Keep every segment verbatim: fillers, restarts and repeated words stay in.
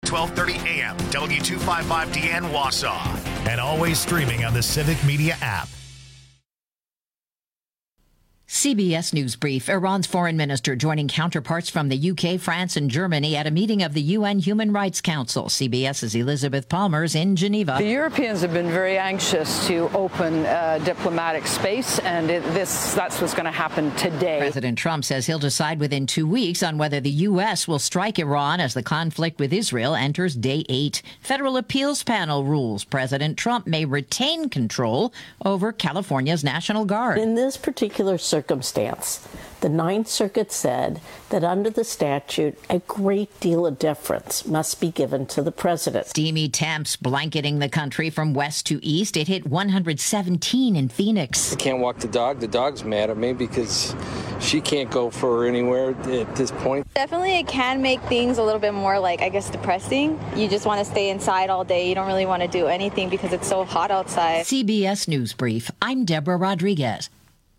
twelve thirty A M, W two fifty-five D N Wausau. And always streaming on the Civic Media app. C B S News Brief. Iran's foreign minister joining counterparts from the U K, France, and Germany at a meeting of the U N Human Rights Council. CBS's Elizabeth Palmer's in Geneva. The Europeans have been very anxious to open uh, diplomatic space, and it, this that's what's going to happen today. President Trump says he'll decide within two weeks on whether the U S will strike Iran as the conflict with Israel enters day eight. Federal appeals panel rules President Trump may retain control over California's National Guard. In this particular circumstance, circumstance, the Ninth Circuit said that under the statute, a great deal of deference must be given to the president. Steamy temps blanketing the country from west to east. It hit one hundred seventeen in Phoenix. I can't walk the dog. The dog's mad at me because she can't go for anywhere at this point. Definitely it can make things a little bit more, like, I guess, depressing. You just want to stay inside all day. You don't really want to do anything because it's so hot outside. C B S News Brief. I'm Deborah Rodriguez.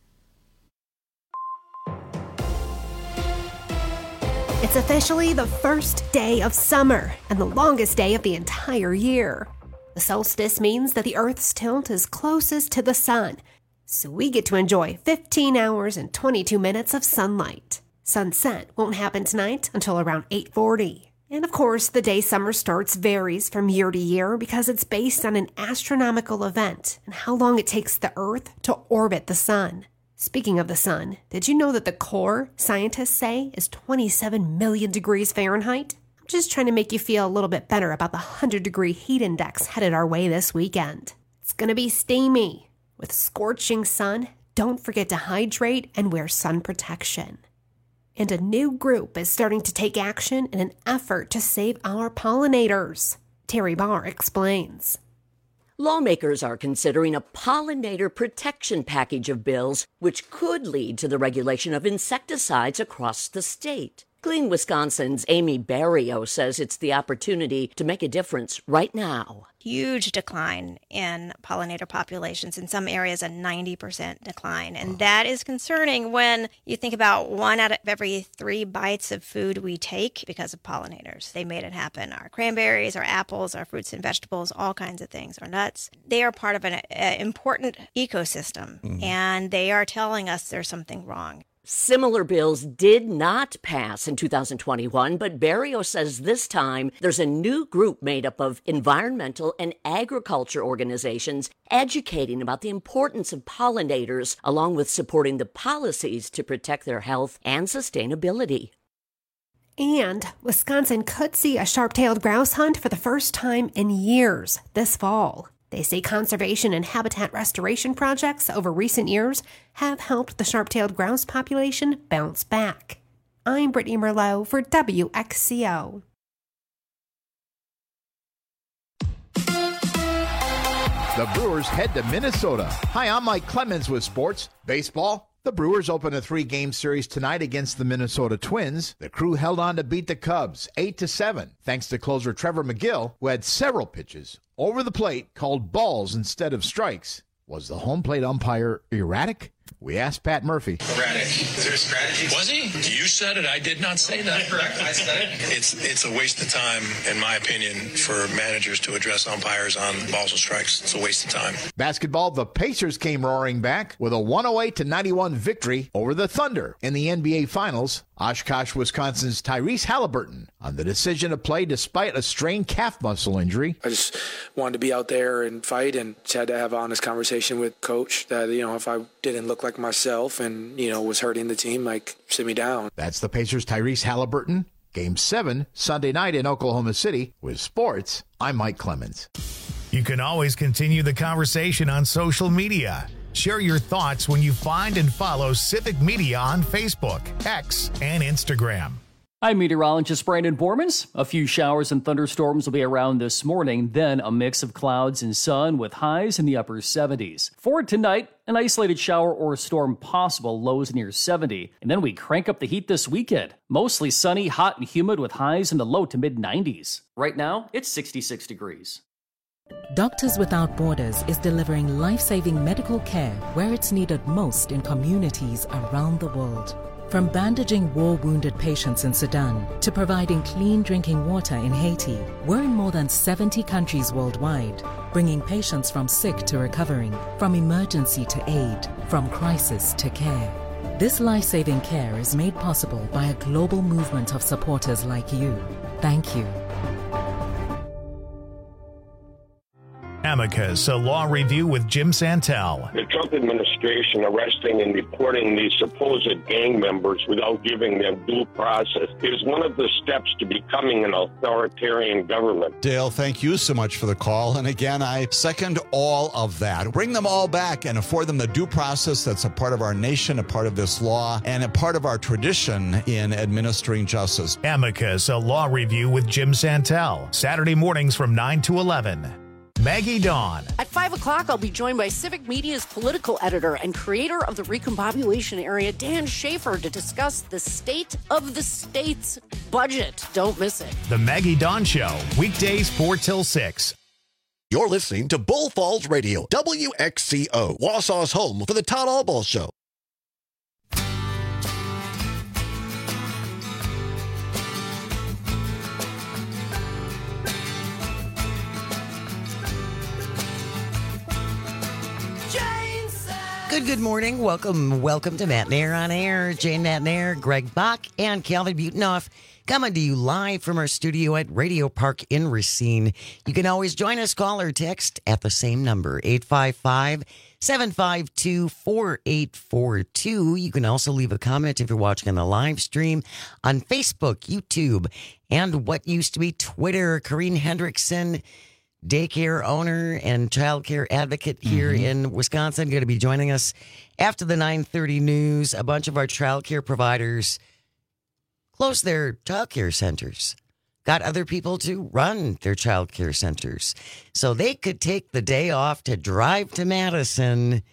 It's officially the first day of summer and the longest day of the entire year. The solstice means that the Earth's tilt is closest to the sun, so we get to enjoy fifteen hours and twenty-two minutes of sunlight. Sunset won't happen tonight until around eight forty. And of course, the day summer starts varies from year to year because it's based on an astronomical event and how long it takes the Earth to orbit the sun. Speaking of the sun, did you know that the core, scientists say, is twenty-seven million degrees Fahrenheit? I'm just trying to make you feel a little bit better about the one hundred degree heat index headed our way this weekend. It's going to be steamy. With scorching sun, don't forget to hydrate and wear sun protection. And a new group is starting to take action in an effort to save our pollinators. Terry Barr explains. Lawmakers are considering a pollinator protection package of bills, which could lead to the regulation of insecticides across the state. Clean Wisconsin's Amy Barrio says it's the opportunity to make a difference right now. Huge decline in pollinator populations, in some areas a ninety percent decline. And that is concerning when you think about one out of every three bites of food we take because of pollinators. They made it happen. Our cranberries, our apples, our fruits and vegetables, all kinds of things, our nuts. They are part of an uh, important ecosystem, mm-hmm. and they are telling us there's something wrong. Similar bills did not pass in two thousand twenty-one, but Barrio says this time there's a new group made up of environmental and agriculture organizations educating about the importance of pollinators, along with supporting the policies to protect their health and sustainability. And Wisconsin could see a sharp-tailed grouse hunt for the first time in years this fall. They say conservation and habitat restoration projects over recent years have helped the sharp-tailed grouse population bounce back. I'm Brittany Merlot for W X C O. The Brewers head to Minnesota. Hi, I'm Mike Clemens with sports. Baseball. The Brewers open a three-game series tonight against the Minnesota Twins. The Crew held on to beat the Cubs eight to seven, thanks to closer Trevor McGill, who had several pitches over the plate called balls instead of strikes. Was the home plate umpire erratic? We asked Pat Murphy. Erratic. Is there a strategy? Was he? You said it. I did not say that. Correct. I said it. It's it's a waste of time, in my opinion, for managers to address umpires on balls and strikes. It's a waste of time. Basketball, the Pacers came roaring back with a one oh eight to ninety-one victory over the Thunder in the N B A Finals. Oshkosh, Wisconsin's Tyrese Halliburton on the decision to play despite a strained calf muscle injury. I just wanted to be out there and fight, and just had to have an honest conversation with Coach that, you know, if I didn't look like myself and, you know, was hurting the team, like, sit me down. That's the Pacers' Tyrese Halliburton. Game seven, Sunday night in Oklahoma City. With sports, I'm Mike Clemens. You can always continue the conversation on social media. Share your thoughts when you find and follow Civic Media on Facebook, X, and Instagram. I'm meteorologist Brandon Bormans. A few showers and thunderstorms will be around this morning, then a mix of clouds and sun with highs in the upper seventies. For tonight, an isolated shower or storm possible, lows near seventy. And then we crank up the heat this weekend. Mostly sunny, hot, and humid with highs in the low to mid nineties. Right now, it's sixty-six degrees. Doctors Without Borders is delivering life-saving medical care where it's needed most in communities around the world. From bandaging war-wounded patients in Sudan to providing clean drinking water in Haiti, we're in more than seventy countries worldwide, bringing patients from sick to recovering, from emergency to aid, from crisis to care. This life-saving care is made possible by a global movement of supporters like you. Thank you. Amicus, a law review with Jim Santel. The Trump administration arresting and deporting these supposed gang members without giving them due process is one of the steps to becoming an authoritarian government. Dale, thank you so much for the call. And again, I second all of that. Bring them all back and afford them the due process that's a part of our nation, a part of this law, and a part of our tradition in administering justice. Amicus, a law review with Jim Santel. Saturday mornings from nine to eleven. Maggie Dawn. At five o'clock, I'll be joined by Civic Media's political editor and creator of the Recombobulation Area, Dan Schaefer, to discuss the state of the state's budget. Don't miss it. The Maggie Dawn Show, weekdays four till six. You're listening to Bull Falls Radio, W X C O, Wausau's home for the Todd Albaugh Show. Good, good morning. Welcome, welcome to Matt Nair on Air. Jane Matt Nair, Greg Bach, and Calvin Butenoff coming to you live from our studio at Radio Park in Racine. You can always join us, call or text at the same number, eight five five, seven five two, four eight four two. You can also leave a comment if you're watching on the live stream on Facebook, YouTube, and what used to be Twitter. Corrine Hendrickson, daycare owner and child care advocate here mm-hmm. in Wisconsin, going to be joining us after the nine thirty news. A bunch of our child care providers closed their child care centers, got other people to run their child care centers so they could take the day off to drive to Madison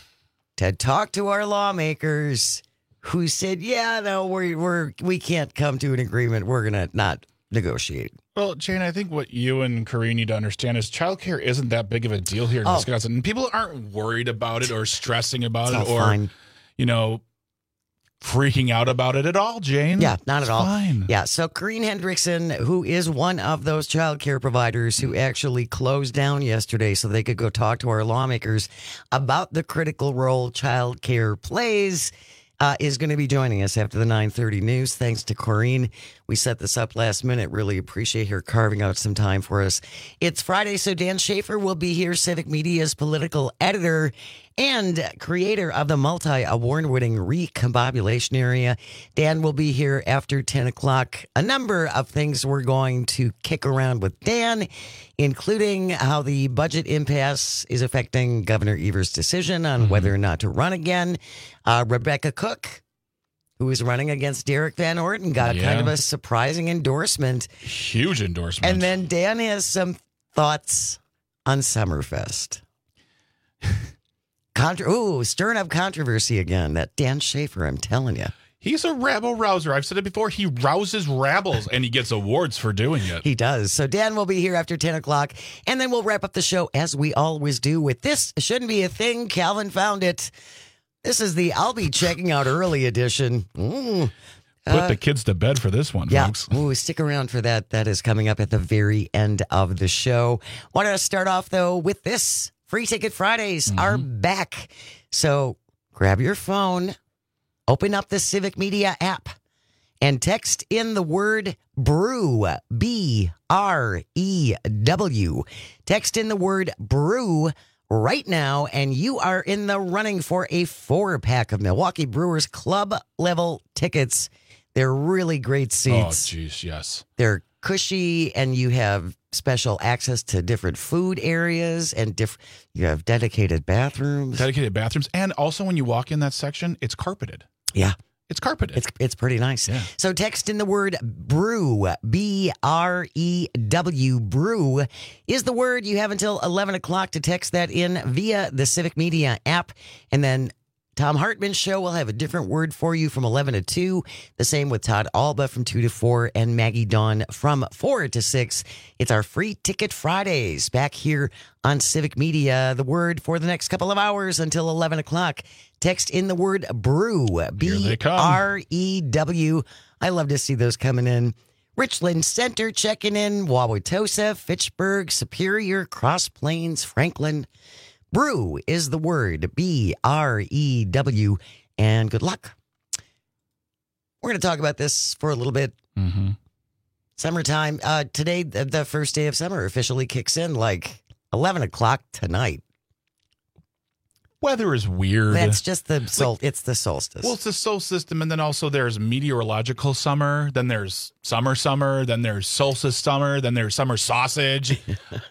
to talk to our lawmakers who said, yeah, no, we're, we're, we can't come to an agreement. We're going to not negotiate. Well, Jane, I think what you and Corrine need to understand is childcare isn't that big of a deal here in oh. Wisconsin. And people aren't worried about it or stressing about it's it or, fine. you know, freaking out about it at all, Jane. Yeah, not it's at all. Fine. Yeah, so Corrine Hendrickson, who is one of those child care providers who actually closed down yesterday so they could go talk to our lawmakers about the critical role child care plays, Uh, is going to be joining us after the nine thirty news. Thanks to Corrine. We set this up last minute. Really appreciate her carving out some time for us. It's Friday, so Dan Schaefer will be here, Civic Media's political editor and creator of the multi-award-winning Recombobulation Area. Dan will be here after ten o'clock. A number of things we're going to kick around with Dan, including how the budget impasse is affecting Governor Evers' decision on mm-hmm. whether or not to run again. Uh, Rebecca Cook, who is running against Derek Van Orton, got yeah. kind of a surprising endorsement. Huge endorsement. And then Dan has some thoughts on Summerfest. Contra- Ooh, stirring up controversy again. That Dan Schaefer, I'm telling you. He's a rabble rouser. I've said it before. He rouses rabbles, and he gets awards for doing it. He does. So Dan will be here after ten o'clock, and then we'll wrap up the show, as we always do, with This Shouldn't Be a Thing. Calvin found it. This is the I'll Be Checking Out Early edition. Mm. Put uh, the kids to bed for this one, yeah. folks. Ooh, stick around for that. That is coming up at the very end of the show. Wanted to start off, though, with this. Free Ticket Fridays mm-hmm. are back. So grab your phone, open up the Civic Media app, and text in the word BREW, B R E W. Text in the word BREW right now, and you are in the running for a four-pack of Milwaukee Brewers club-level tickets. They're really great seats. Oh, geez, yes. They're cushy, and you have special access to different food areas, and diff- you have dedicated bathrooms. Dedicated bathrooms, and also when you walk in that section, it's carpeted. Yeah. It's carpeted. It's it's pretty nice. Yeah. So text in the word BREW, B R E W, BREW is the word. You have until eleven o'clock to text that in via the Civic Media app, and then Tom Hartman Show will have a different word for you from eleven to two. The same with Todd Alba from two to four and Maggie Dawn from four to six. It's our Free Ticket Fridays back here on Civic Media. The word for the next couple of hours until eleven o'clock. Text in the word brew. B R E W. I love to see those coming in. Richland Center checking in. Wauwatosa, Fitchburg, Superior, Cross Plains, Franklin. Brew is the word. B R E W. And good luck. We're going to talk about this for a little bit. Mm-hmm. Summertime. Uh, today, the, the first day of summer officially kicks in like eleven o'clock tonight. Weather is weird. That's just the sol- like, it's the solstice. Well, it's the solar system, and then also there's meteorological summer, then there's summer summer, then there's solstice summer, then there's summer sausage.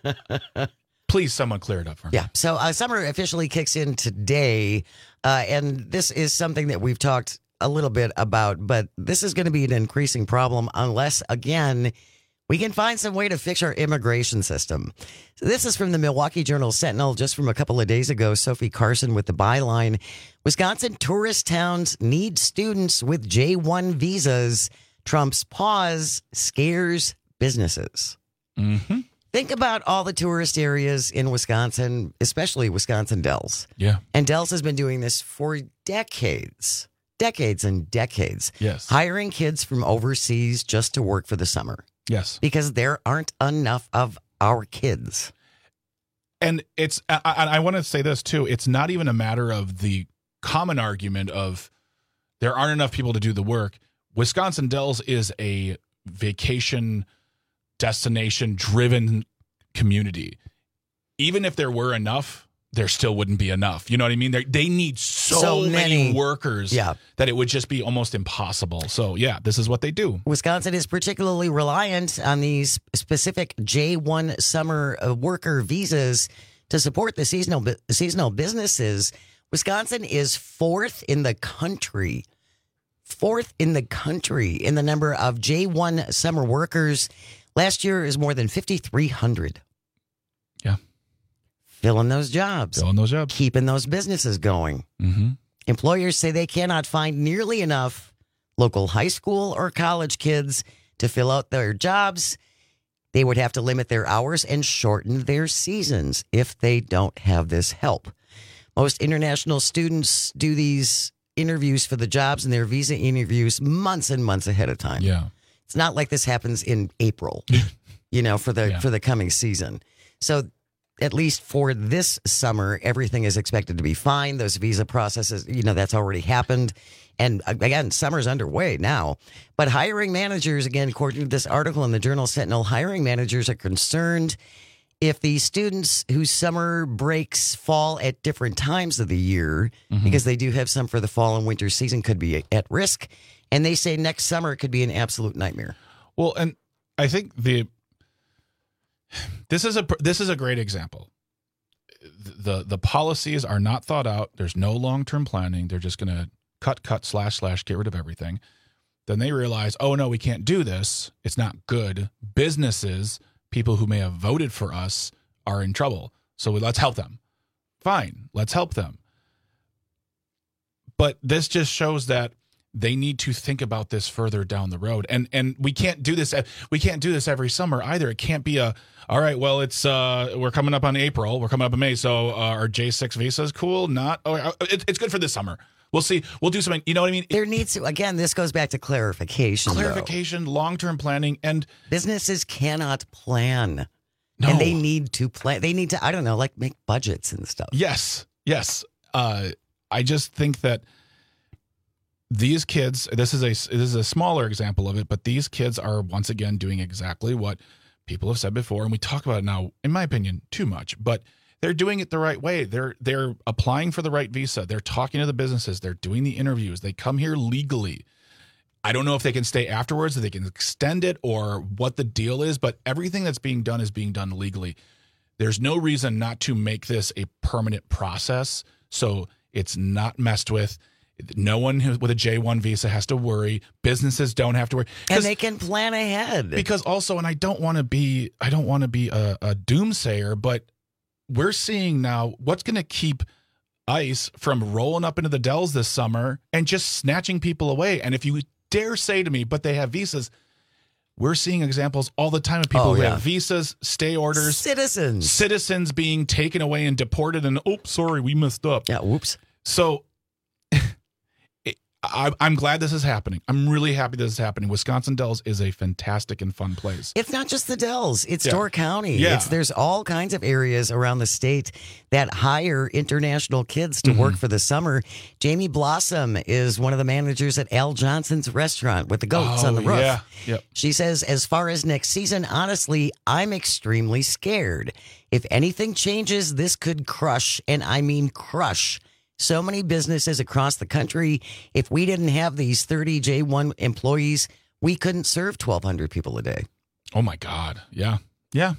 Please, someone clear it up for me. Yeah, so uh, summer officially kicks in today, uh, and this is something that we've talked a little bit about, but this is going to be an increasing problem unless, again, we can find some way to fix our immigration system. So this is from the Milwaukee Journal-Sentinel just from a couple of days ago. Sophie Carson with the byline, Wisconsin tourist towns need students with J one visas. Trump's pause scares businesses. Mm-hmm. Think about all the tourist areas in Wisconsin, especially Wisconsin Dells. Yeah. And Dells has been doing this for decades, decades and decades. Yes. Hiring kids from overseas just to work for the summer. Yes. Because there aren't enough of our kids. And it's, I, I want to say this too, it's not even a matter of the common argument of there aren't enough people to do the work. Wisconsin Dells is a vacation destination driven community. Even if there were enough, there still wouldn't be enough. You know what I mean? They're, they need so, So many, many. workers Yeah. that it would just be almost impossible. So, yeah, this is what they do. Wisconsin is particularly reliant on these specific J one summer uh, worker visas to support the seasonal bu- seasonal businesses. Wisconsin is fourth in the country, fourth in the country in the number of J one summer workers. Last year is more than fifty-three hundred. Yeah. Filling those jobs. Filling those jobs. Keeping those businesses going. Mm-hmm. Employers say they cannot find nearly enough local high school or college kids to fill out their jobs. They would have to limit their hours and shorten their seasons if they don't have this help. Most international students do these interviews for the jobs and their visa interviews months and months ahead of time. Yeah. It's not like this happens in April, you know, for the Yeah. for the coming season. So at least for this summer, everything is expected to be fine. Those visa processes, you know, that's already happened. And again, summer's underway now. But hiring managers, again, according to this article in the Journal Sentinel, hiring managers are concerned if the students whose summer breaks fall at different times of the year, Mm-hmm. because they do have some for the fall and winter season, could be at risk. And they say next summer could be an absolute nightmare. Well, and I think the this is a this is a great example. The the policies are not thought out. There's no long-term planning. They're just going to cut, cut, slash, slash, get rid of everything. Then they realize, oh, no, we can't do this. It's not good. Businesses, people who may have voted for us, are in trouble. So let's help them. Fine, let's help them. But this just shows that they need to think about this further down the road. And and we can't do this we can't do this every summer either. It can't be a, all right, well, it's uh we're coming up on April, we're coming up in May, so uh, our J six visa is cool, not oh it, it's good for this summer. We'll see. We'll do something. You know what I mean? There needs to, again, this goes back to clarification. Clarification, long-term planning, and businesses cannot plan. No. And they need to plan. They need to, I don't know, like make budgets and stuff. Yes. Yes. Uh, I just think that these kids, this is a this is a smaller example of it, but these kids are once again doing exactly what people have said before, and we talk about it now, in my opinion, too much, but they're doing it the right way. They're they're applying for the right visa. They're talking to the businesses. They're doing the interviews. They come here legally. I don't know if they can stay afterwards, if they can extend it, or what the deal is, but everything that's being done is being done legally. There's no reason not to make this a permanent process so it's not messed with. No one who, with a J one visa has to worry. Businesses don't have to worry. And they can plan ahead. Because also, and I don't want to be, I don't want to be a, a doomsayer, but we're seeing now what's going to keep ICE from rolling up into the Dells this summer and just snatching people away. And if you dare say to me, but they have visas, we're seeing examples all the time of people Oh, who yeah. have visas, stay orders, Citizens. citizens being taken away and deported. And oops, sorry, we messed up. Yeah, whoops. So it, I, I'm glad this is happening. I'm really happy this is happening. Wisconsin Dells is a fantastic and fun place. It's not just the Dells. It's Yeah. Door County. Yeah. It's, there's all kinds of areas around the state that hire international kids to Mm-hmm. work for the summer. Jamie Blossom is one of the managers at Al Johnson's restaurant with the goats Oh, on the roof. yeah. Yep. She says, as far as next season, honestly, I'm extremely scared. If anything changes, this could crush, and I mean crush, so many businesses across the country. If we didn't have these thirty J one employees, we couldn't serve twelve hundred people a day. Oh my God. Yeah. Yeah.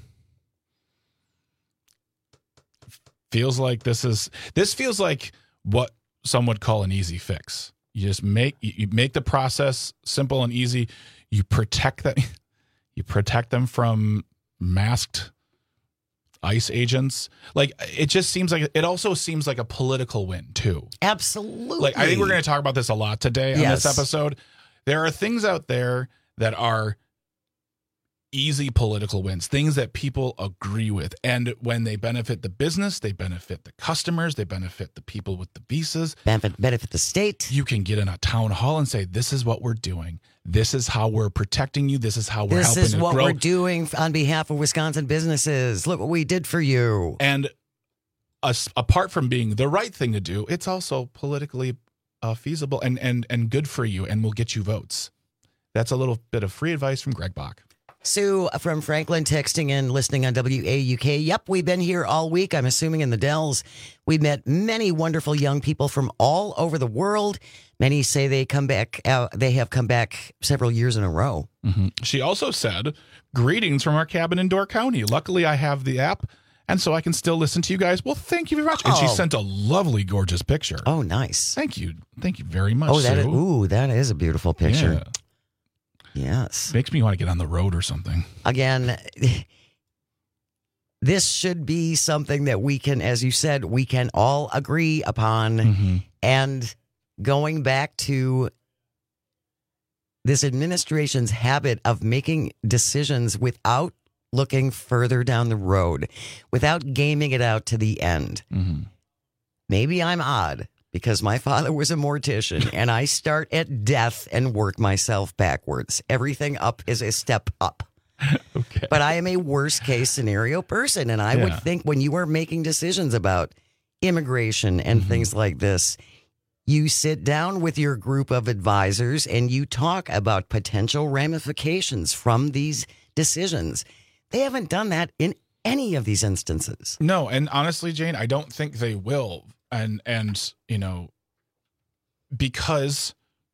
Feels like this is, this feels like what some would call an easy fix. You just make, you you make the process simple and easy. You protect them, you protect them from masked ICE agents. Like, it just seems like, it also seems like a political win too. Absolutely. Like, I think we're going to talk about this a lot today on Yes. this episode. There are things out there that are easy political wins, things that people agree with. And when they benefit the business, they benefit the customers, they benefit the people with the visas. Benefit, benefit the state. You can get in a town hall and say, this is what we're doing. This is how we're protecting you. This is how we're This helping is to what grow. we're doing on behalf of Wisconsin businesses. Look what we did for you. And as, apart from being the right thing to do, it's also politically uh, feasible and, and, and good for you and will get you votes. That's a little bit of free advice from Greg Bach. Sue from Franklin texting and listening on W A U K. Yep, we've been here all week. I'm assuming in the Dells. We've met many wonderful young people from all over the world. Many say they come back. Uh, they have come back several years in a row. Mm-hmm. She also said, greetings from our cabin in Door County. Luckily, I have the app, and so I can still listen to you guys. Well, thank you very much. And she Oh. sent a lovely, gorgeous picture. Oh, nice. Thank you. Thank you very much, Oh, that is, Sue. ooh, that is a beautiful picture. Yeah. Yes. Makes me want to get on the road or something. Again, this should be something that we can, as you said, we can all agree upon. Mm-hmm. And going back to this administration's habit of making decisions without looking further down the road, without gaming it out to the end. Mm-hmm. Maybe I'm odd because my father was a mortician and I start at death and work myself backwards. Everything up is a step up. Okay. But I am a worst case scenario person. And I Yeah. would think when you are making decisions about immigration and Mm-hmm. things like this, you sit down with your group of advisors and you talk about potential ramifications from these decisions. They haven't done that in any of these instances. No, and honestly, Jane, I don't think they will. And, and you know, because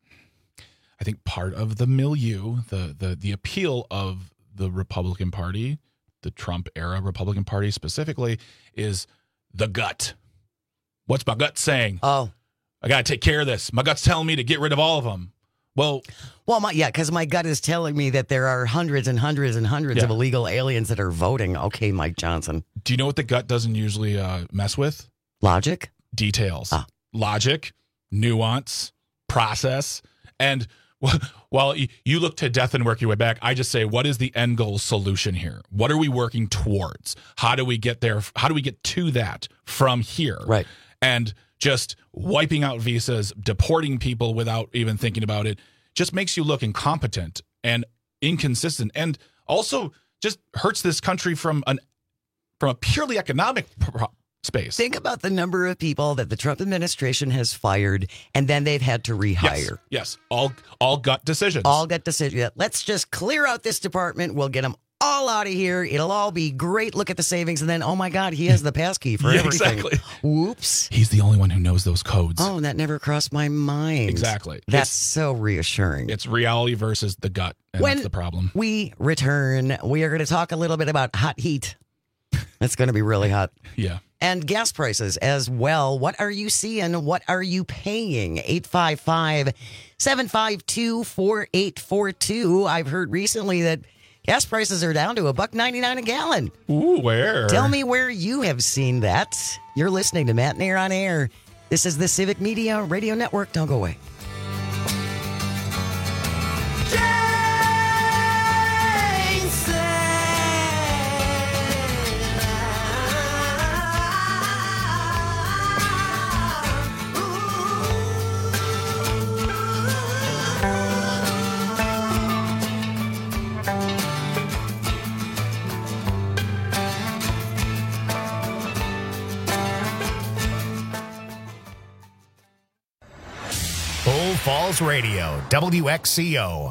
I think part of the milieu, the, the, the appeal of the Republican Party, the Trump era Republican Party specifically, is the gut. What's my gut saying? Oh, I got to take care of this. My gut's telling me to get rid of all of them. Well, well, my, yeah, because my gut is telling me that there are hundreds and hundreds and hundreds Yeah. of illegal aliens that are voting. Okay, Mike Johnson. do you know what the gut doesn't usually uh, mess with? Logic? Details. Ah. Logic, nuance, process. And while you look to death and work your way back, I just say, what is the end goal solution here? What are we working towards? How do we get there? How do we get to that from here? Right. And just wiping out visas, deporting people without even thinking about it, just makes you look incompetent and inconsistent, and also just hurts this country from an from a purely economic pro- space. Think about the number of people that the Trump administration has fired, and then they've had to rehire. Yes, yes, all all gut decisions. All gut decisions. Let's just clear out this department. We'll get them all out of here. It'll all be great. Look at the savings. And then, oh my God, he has the passkey for Yeah, everything. exactly. Whoops. He's the only one who knows those codes. Oh, that never crossed my mind. Exactly. That's It's- so reassuring. It's reality versus the gut, and When that's the problem. we return, we are going to talk a little bit about hot heat. It's going to be really hot. Yeah. And gas prices as well. What are you seeing? What are you paying? eight five five, seven five two, four eight four two. I've heard recently that gas prices are down to a buck ninety-nine a gallon. Ooh, where? Tell me where you have seen that. You're listening to Matt and Air on Air, This is the Civic Media Radio Network. Don't go away. Falls Radio, W X C O.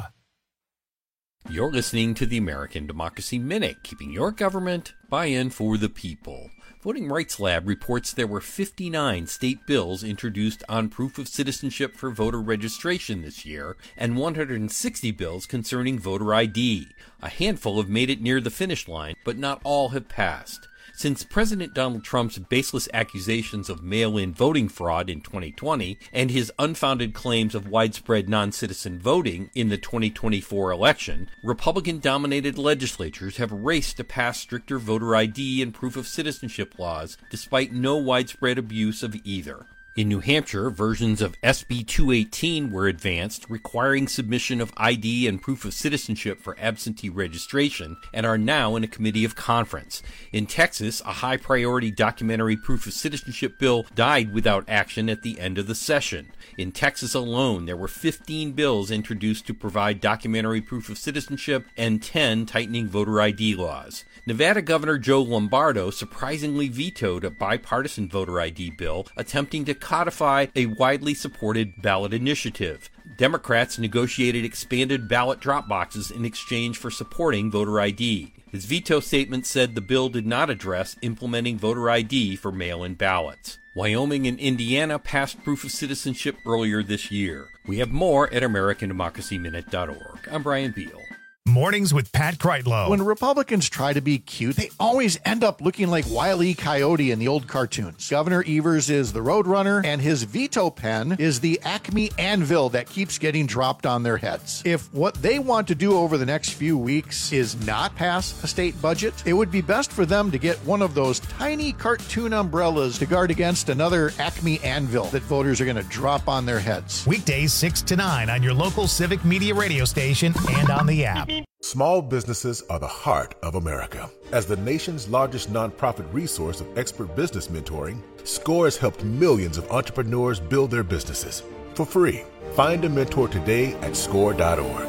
You're listening to the American Democracy Minute, keeping your government buy-in for the people. Voting Rights Lab reports there were fifty-nine state bills introduced on proof of citizenship for voter registration this year, and one hundred sixty bills concerning voter I D. A handful have made it near the finish line, but not all have passed. Since President Donald Trump's baseless accusations of mail-in voting fraud in twenty twenty and his unfounded claims of widespread non-citizen voting in the twenty twenty-four election, Republican-dominated legislatures have raced to pass stricter voter I D and proof of citizenship laws, despite no widespread abuse of either. In New Hampshire, versions of S B two eighteen were advanced, requiring submission of I D and proof of citizenship for absentee registration, and are now in a committee of conference. In Texas, a high-priority documentary proof of citizenship bill died without action at the end of the session. In Texas alone, there were fifteen bills introduced to provide documentary proof of citizenship and ten tightening voter I D laws. Nevada Governor Joe Lombardo surprisingly vetoed a bipartisan voter I D bill attempting to codify a widely supported ballot initiative. Democrats negotiated expanded ballot drop boxes in exchange for supporting voter I D. His veto statement said the bill did not address implementing voter I D for mail-in ballots. Wyoming and Indiana passed proof of citizenship earlier this year. We have more at American Democracy Minute dot org. I'm Brian Beal. Mornings with Pat Kreitlow. When Republicans try to be cute, they always end up looking like Wile E. Coyote in the old cartoons. Governor Evers is the Roadrunner, and his veto pen is the Acme anvil that keeps getting dropped on their heads. If what they want to do over the next few weeks is not pass a state budget, it would be best for them to get one of those tiny cartoon umbrellas to guard against another Acme anvil that voters are going to drop on their heads. Weekdays six to nine on your local Civic Media radio station and on the app. Small businesses are the heart of America. As the nation's largest nonprofit resource of expert business mentoring, SCORE has helped millions of entrepreneurs build their businesses for free. Find a mentor today at score dot org.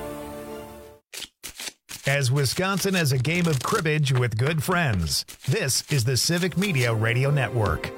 As Wisconsin has a game of cribbage with good friends, this is the Civic Media Radio Network.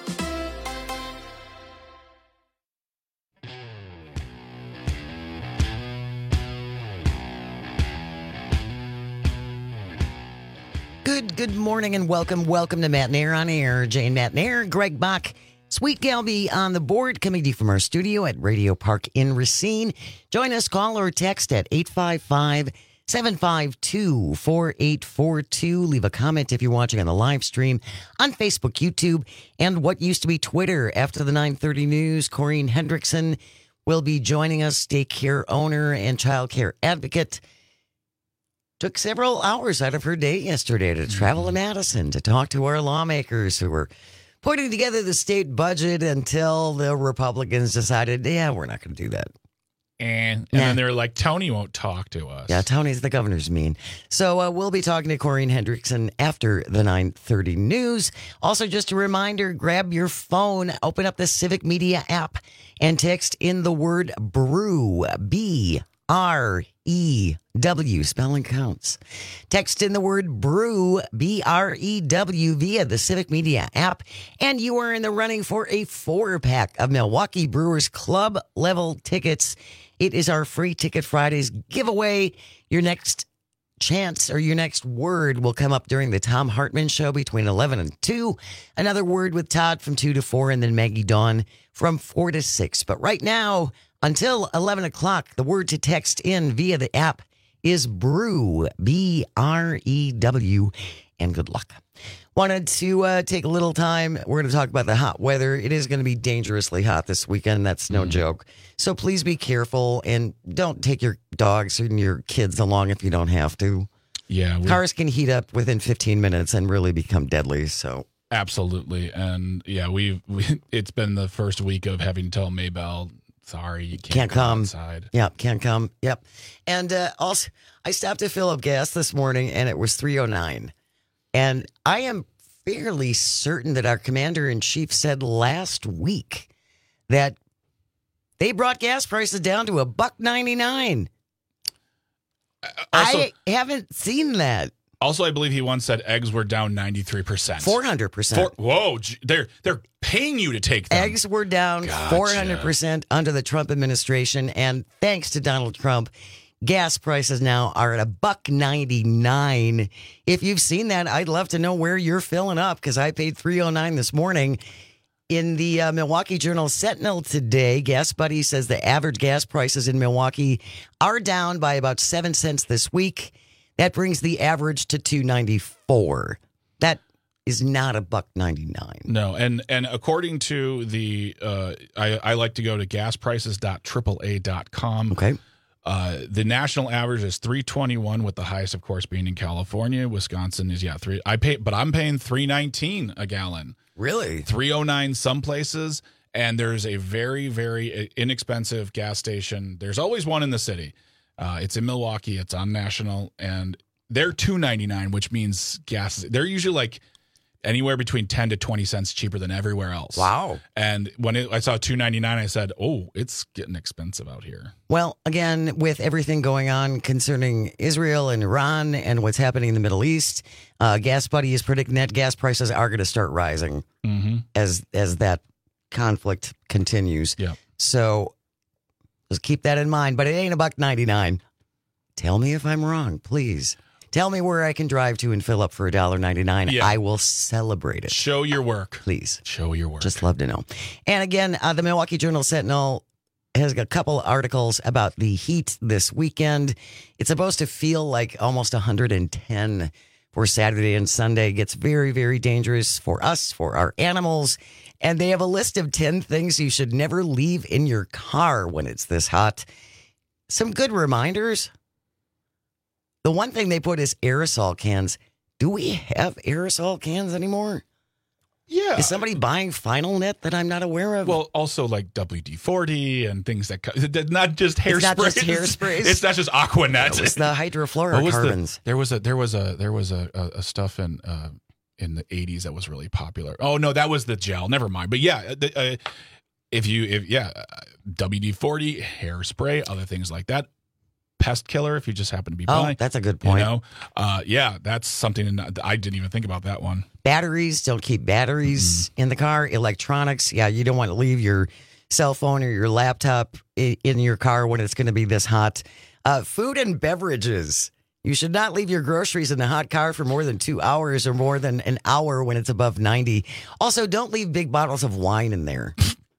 Good, good morning and welcome, welcome to Matt Nair on Air. Jane Matt Nair, Greg Bach, Sweet Galby on the board, coming to you from our studio at Radio Park in Racine. Join us, call or text at eight five five, seven five two, four eight four two. Leave a comment if you're watching on the live stream on Facebook, YouTube, and what used to be Twitter. After the nine thirty news, Corrine Hendrickson will be joining us, daycare owner and child care advocate. Took several hours out of her day yesterday to travel to Madison to talk to our lawmakers who were putting together the state budget until the Republicans decided, yeah, we're not going to do that. And, and Nah. then they're like, Tony won't talk to us. Yeah, Tony's the governor's mean. So uh, we'll be talking to Corrine Hendrickson after the nine thirty news. Also, just a reminder, grab your phone, open up the Civic Media app, and text in the word brew, B R E W, spelling counts. Text in the word brew, B R E W, via the Civic Media app, and you are in the running for a four-pack of Milwaukee Brewers Club level tickets. It is our Free Ticket Fridays giveaway. Your next chance or your next word will come up during the Tom Hartman Show between eleven and two. Another word with Todd from two to four, and then Maggie Dawn from four to six. But right now, until eleven o'clock, the word to text in via the app is brew, B R E W, and good luck. Wanted to uh, take a little time. We're going to talk about the hot weather. It is going to be dangerously hot this weekend. That's no mm. joke. So please be careful and don't take your dogs and your kids along if you don't have to. Yeah, we- Cars can heat up within fifteen minutes and really become deadly. So Absolutely. And yeah, we've, we, it's been the first week of having to tell Maybell, sorry, you can't, Can't come. outside. Yep, can't come. Yep. And uh, also, I stopped to fill up gas this morning, and it was three oh nine. And I am fairly certain that our commander-in-chief said last week that they brought gas prices down to a buck ninety-nine. Also, I haven't seen that. Also, I believe he once said eggs were down ninety-three percent. four hundred percent. Four, whoa, j- they're they're paying you to take them. Eggs were down Gotcha. four hundred percent under the Trump administration, and thanks to Donald Trump, gas prices now are at a buck ninety-nine. If you've seen that, I'd love to know where you're filling up, because I paid three oh nine this morning. In the uh, Milwaukee Journal Sentinel today, Gas Buddy says the average gas prices in Milwaukee are down by about seven cents this week. That brings the average to two ninety-four. That is not a buck ninety-nine. No, and and according to the, uh, I, I like to go to gas prices dot triple A dot com. Okay. Uh, the national average is three twenty-one, with the highest, of course, being in California. Wisconsin is yeah three. I pay, but I'm paying three nineteen a gallon. Really? three oh nine some places, and there's a very, very inexpensive gas station. There's always one in the city. Uh, it's in Milwaukee. It's on National, and they're two ninety-nine, which means gas. They're usually like anywhere between ten to twenty cents cheaper than everywhere else. Wow. And when it, I saw two ninety-nine, I said, oh, it's getting expensive out here. Well, again, with everything going on concerning Israel and Iran and what's happening in the Middle East, uh, Gas Buddy is predicting that gas prices are going to start rising mm-hmm. as as that conflict continues. Yeah. So just keep that in mind. But it ain't a buck ninety-nine. Tell me if I'm wrong, please. Tell me where I can drive to and fill up for a dollar ninety-nine. Yeah. I will celebrate it. Show your work. Please. Show your work. Just love to know. And again, uh, the Milwaukee Journal Sentinel has got a couple articles about the heat this weekend. It's supposed to feel like almost one hundred ten for Saturday and Sunday. It gets very, very dangerous for us, for our animals. And they have a list of ten things you should never leave in your car when it's this hot. Some good reminders. The one thing they put is aerosol cans. Do we have aerosol cans anymore? Yeah. Is somebody buying Final Net that I'm not aware of? Well, also like W D forty and things that co- not just hairspray. It's not just hairsprays. It's not just Aquanet. It's the hydrofluorocarbons. The, there was a there was a there was a, a, a stuff in uh, in the eighties that was really popular. Oh no, that was the gel. Never mind. But yeah, the, uh, if you if yeah, uh, W D forty, hairspray, other things like that. Pest killer, if you just happen to be oh, by. That's a good point. You know, uh, yeah, that's something that I didn't even think about that one. Batteries, don't keep batteries mm-hmm. in the car. Electronics, yeah, you don't want to leave your cell phone or your laptop in your car when it's going to be this hot. Uh, food and beverages. You should not leave your groceries in the hot car for more than two hours or more than an hour when it's above ninety. Also, don't leave big bottles of wine in there.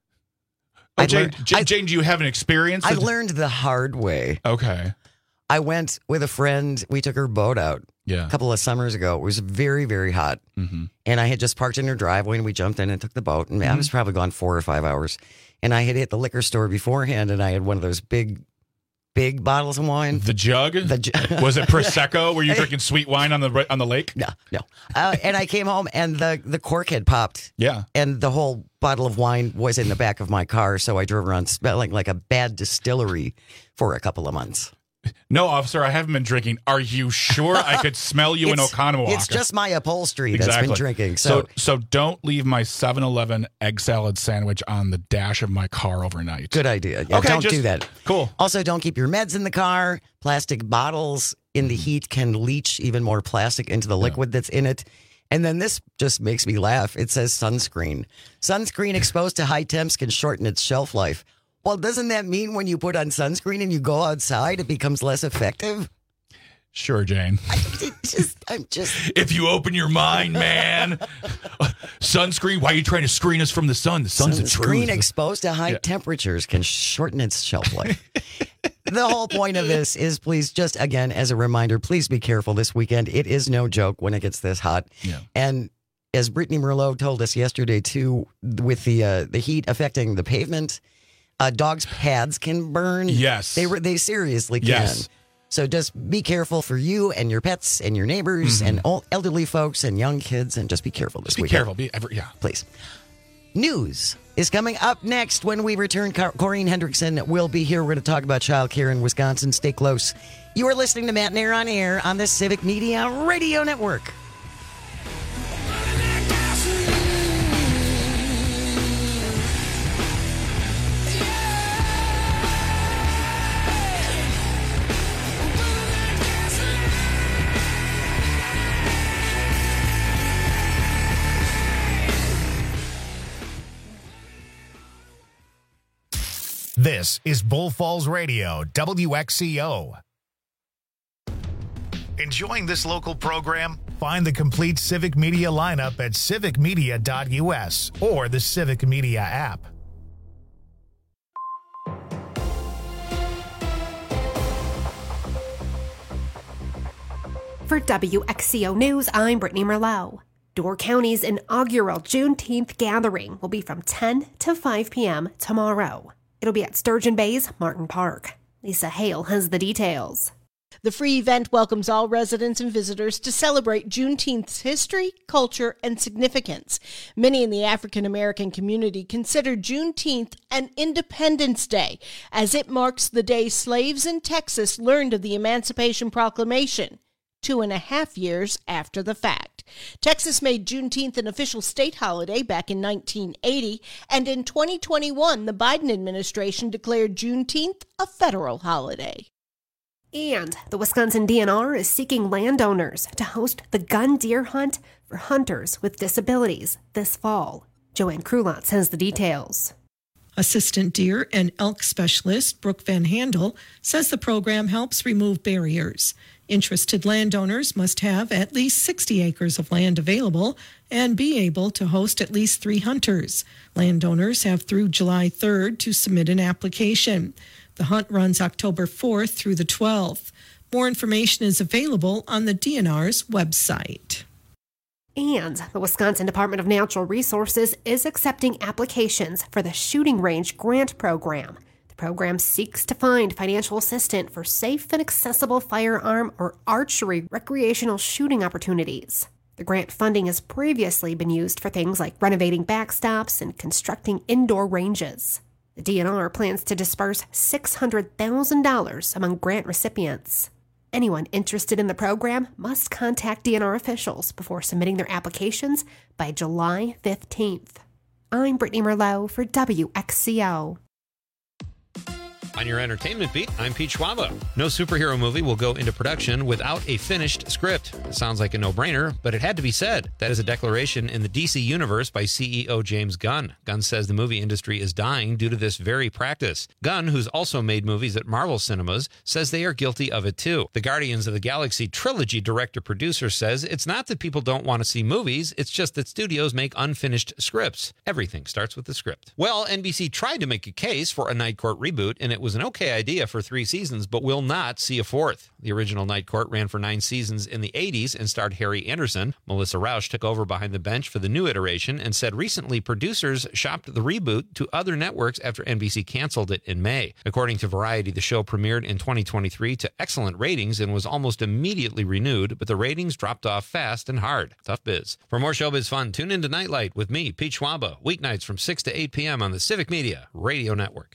Oh, Jane, learned, Jane, I, Jane, do you have an experience? I learned the hard way. Okay. I went with a friend. We took her boat out yeah. a couple of summers ago. It was very, very hot. Mm-hmm. And I had just parked in her driveway, and we jumped in and took the boat. And mm-hmm. I was probably gone four or five hours. And I had hit the liquor store beforehand, and I had one of those big, big bottles of wine. The jug? The ju- was it Prosecco? Were you drinking sweet wine on the on the lake? No, no. Uh, and I came home, and the, the cork had popped. Yeah. And the whole bottle of wine was in the back of my car, so I drove around smelling like a bad distillery for a couple of months. No, officer, I haven't been drinking. Are you sure I could smell you in Oconomowoc? It's just my upholstery exactly. that's been drinking. So. so so don't leave my seven eleven egg salad sandwich on the dash of my car overnight. Good idea. Yeah, okay, don't just, do that. Cool. Also, don't keep your meds in the car. Plastic bottles in the heat can leach even more plastic into the liquid yeah. that's in it. And then this just makes me laugh. It says sunscreen. Sunscreen exposed to high temps can shorten its shelf life. Well, doesn't that mean when you put on sunscreen and you go outside, it becomes less effective? Sure, Jane. I, just, I'm just. If you open your mind, man. Sunscreen? Why are you trying to screen us from the sun? The sun's the truth. Sunscreen exposed to high yeah. temperatures can shorten its shelf life. The whole point of this is, please, just again, as a reminder, please be careful this weekend. It is no joke when it gets this hot. Yeah. And as Brittany Merlot told us yesterday, too, with the uh, the heat affecting the pavement, uh, dogs' pads can burn. Yes. They, they seriously can. Yes. So just be careful for you and your pets and your neighbors Mm-hmm. and all elderly folks and young kids, and just be careful this Just be weekend. careful. Be ever, yeah. Please. News is coming up next when we return. Cor- Corrine Hendrickson will be here. We're going to talk about childcare in Wisconsin. Stay close. You are listening to Matt Nair on Air on the Civic Media Radio Network. This is Bull Falls Radio, W X C O. Enjoying this local program? Find the complete Civic Media lineup at civic media dot U S or the Civic Media app. For W X C O News, I'm Brittany Merlot. Door County's inaugural Juneteenth gathering will be from ten to five p.m. tomorrow. It'll be at Sturgeon Bay's Martin Park. Lisa Hale has the details. The free event welcomes all residents and visitors to celebrate Juneteenth's history, culture, and significance. Many in the African American community consider Juneteenth an Independence Day, as it marks the day slaves in Texas learned of the Emancipation Proclamation, two and a half years after the fact. Texas made Juneteenth an official state holiday back in nineteen eighty, and in twenty twenty-one, the Biden administration declared Juneteenth a federal holiday. And the Wisconsin D N R is seeking landowners to host the gun deer hunt for hunters with disabilities this fall. Joanne Krulotz has the details. Assistant deer and elk specialist Brooke Van Handel says the program helps remove barriers. Interested landowners must have at least sixty acres of land available and be able to host at least three hunters. Landowners have through July third to submit an application. The hunt runs October fourth through the twelfth. More information is available on the D N R's website. And the Wisconsin Department of Natural Resources is accepting applications for the Shooting Range Grant Program. The program seeks to find financial assistance for safe and accessible firearm or archery recreational shooting opportunities. The grant funding has previously been used for things like renovating backstops and constructing indoor ranges. The D N R plans to disperse six hundred thousand dollars among grant recipients. Anyone interested in the program must contact D N R officials before submitting their applications by July fifteenth. I'm Brittany Merlot for W X C O. On your entertainment beat, I'm Pete Schwaba. No superhero movie will go into production without a finished script. It sounds like a no-brainer, but it had to be said. That is a declaration in the D C Universe by C E O James Gunn. Gunn says the movie industry is dying due to this very practice. Gunn, who's also made movies at Marvel Cinemas, says they are guilty of it too. The Guardians of the Galaxy trilogy director-producer says it's not that people don't want to see movies, it's just that studios make unfinished scripts. Everything starts with the script. Well, N B C tried to make a case for a Night Court reboot, and it was an okay idea for three seasons, but will not see a fourth. The original Night Court ran for nine seasons in the eighties and starred Harry Anderson. Melissa Rauch took over behind the bench for the new iteration and said recently producers shopped the reboot to other networks after N B C canceled it in May. According to Variety, the show premiered in twenty twenty-three to excellent ratings and was almost immediately renewed, but the ratings dropped off fast and hard. Tough biz. For more showbiz fun, tune into Nightlight with me, Pete Schwaba, weeknights from six to eight p.m. on the Civic Media Radio Network.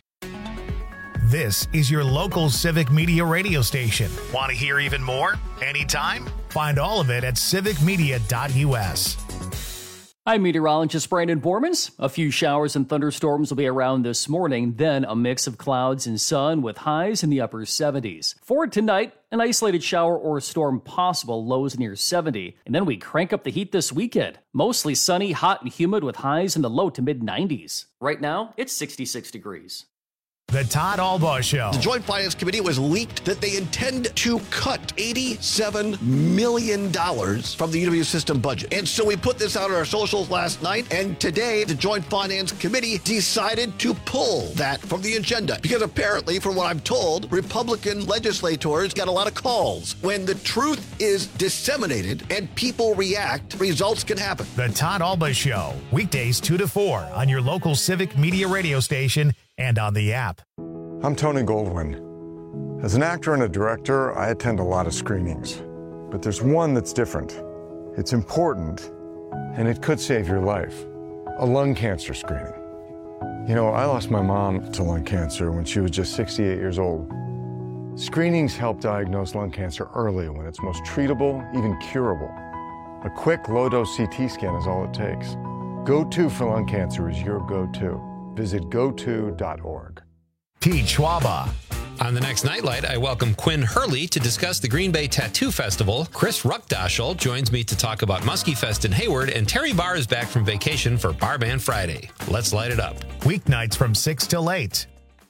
This is your local Civic Media radio station. Want to hear even more? Anytime? Find all of it at civic media dot U S. I'm meteorologist Brandon Bormans. A few showers and thunderstorms will be around this morning, then a mix of clouds and sun with highs in the upper seventies. For tonight, an isolated shower or storm possible, lows near seventy. And then we crank up the heat this weekend. Mostly sunny, hot, and humid with highs in the low to mid nineties. Right now, it's sixty-six degrees. The Todd Albaugh Show. The Joint Finance Committee was leaked that they intend to cut eighty-seven million dollars from the U W system budget. And so we put this out on our socials last night, and today the Joint Finance Committee decided to pull that from the agenda. Because apparently, from what I'm told, Republican legislators got a lot of calls. When the truth is disseminated and people react, results can happen. The Todd Albaugh Show. Weekdays two to four on your local Civic Media radio station and on the app. I'm Tony Goldwyn. As an actor and a director, I attend a lot of screenings, but there's one that's different. It's important, and it could save your life. A lung cancer screening. You know, I lost my mom to lung cancer when she was just sixty-eight years old. Screenings help diagnose lung cancer early when it's most treatable, even curable. A quick, low-dose C T scan is all it takes. Go-To for lung cancer is your go-to. Visit go to dot org. Pete Schwaba. On the next Nightlight, I welcome Quinn Hurley to discuss the Green Bay Tattoo Festival. Chris Ruckdaschel joins me to talk about Muskie Fest in Hayward, and Terry Barr is back from vacation for Bar Band Friday. Let's light it up. Weeknights from six till eight.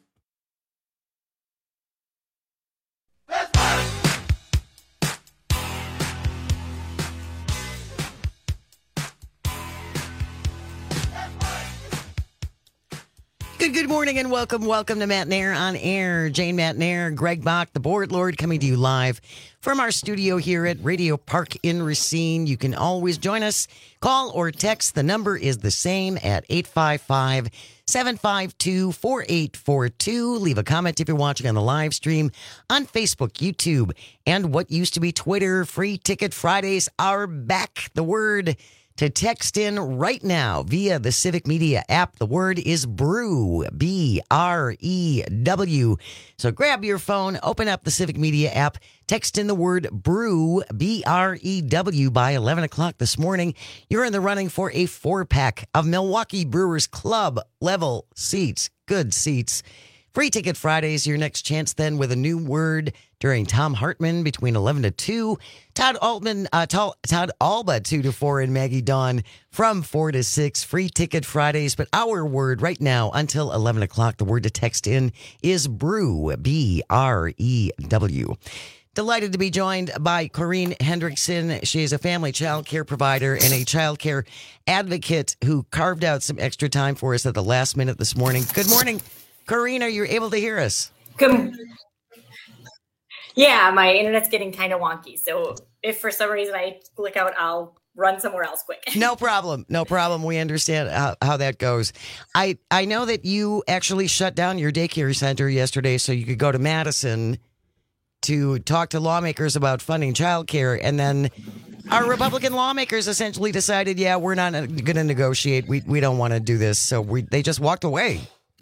Good, good morning and welcome. Welcome to Matt Nair on Air. Jane Matt Nair, Greg Bach, the Board Lord, coming to you live from our studio here at Radio Park in Racine. You can always join us. Call or text. The number is the same at eight five five, seven five two, four eight four two. Leave a comment if you're watching on the live stream on Facebook, YouTube, and what used to be Twitter. Free Ticket Fridays are back. The word to text in right now via the Civic Media app. The word is BREW, B R E W. So grab your phone, open up the Civic Media app, text in the word BREW, B R E W, by eleven o'clock this morning. You're in the running for a four-pack of Milwaukee Brewers Club level seats. Good seats. Free Ticket Fridays, your next chance then with a new word during Tom Hartman between eleven to two. Todd Altman, uh, Todd, Todd Alba two to four, and Maggie Dawn from four to six. Free Ticket Fridays, but our word right now until eleven o'clock, the word to text in is BREW, B R E W. Delighted to be joined by Corrine Hendrickson. She is a family child care provider and a child care advocate who carved out some extra time for us at the last minute this morning. Good morning, Corrine. Are you able to hear us? Good. Yeah, my internet's getting kind of wonky. So if for some reason I click out, I'll run somewhere else quick. No problem. No problem. We understand how, how that goes. I, I know that you actually shut down your daycare center yesterday so you could go to Madison to talk to lawmakers about funding childcare, and then our Republican lawmakers essentially decided, yeah, we're not going to negotiate. We we don't want to do this. So we they just walked away.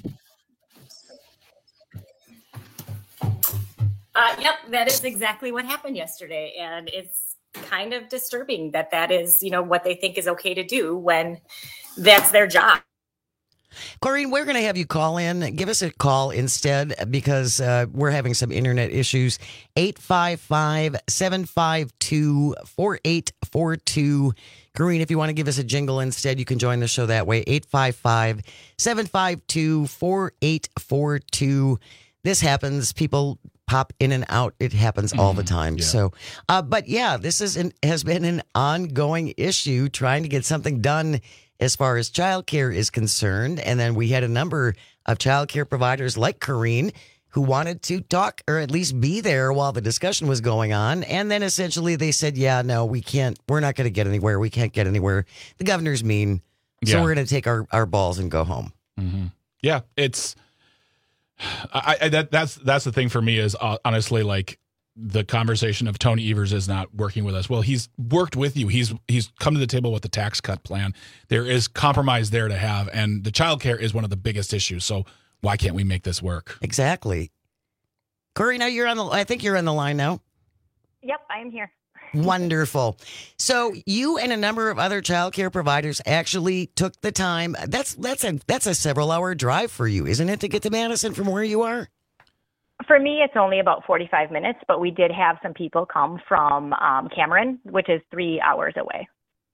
Uh, yep, that is exactly what happened yesterday. And it's kind of disturbing that that is, you know, what they think is okay to do when that's their job. Corrine, we're going to have you call in. Give us a call instead because uh, we're having some internet issues. eight five five, seven five two, four eight four two. Corrine, if you want to give us a jingle instead, you can join the show that way. eight five five, seven five two, four eight four two. This happens. People pop in and out. It happens all the time. Yeah. So, uh, but yeah, this is an, has been an ongoing issue trying to get something done as far as childcare is concerned. And then we had a number of childcare providers like Corrine who wanted to talk or at least be there while the discussion was going on. And then essentially they said, yeah, no, we can't, we're not going to get anywhere. We can't get anywhere. The governor's mean. So yeah. We're going to take our, our balls and go home. Mm-hmm. Yeah, it's, I, I that that's that's the thing for me is uh, honestly like the conversation of Tony Evers is not working with us. Well, he's worked with you. He's he's come to the table with the tax cut plan. There is compromise there to have, and the childcare is one of the biggest issues. So why can't we make this work? Exactly. Corrine, now you're on the. I think you're on the line now. Yep, I am here. Wonderful. So you and a number of other childcare providers actually took the time. That's that's a that's a several hour drive for you, isn't it, to get to Madison from where you are? For me, it's only about forty-five minutes, but we did have some people come from um, Cameron, which is three hours away.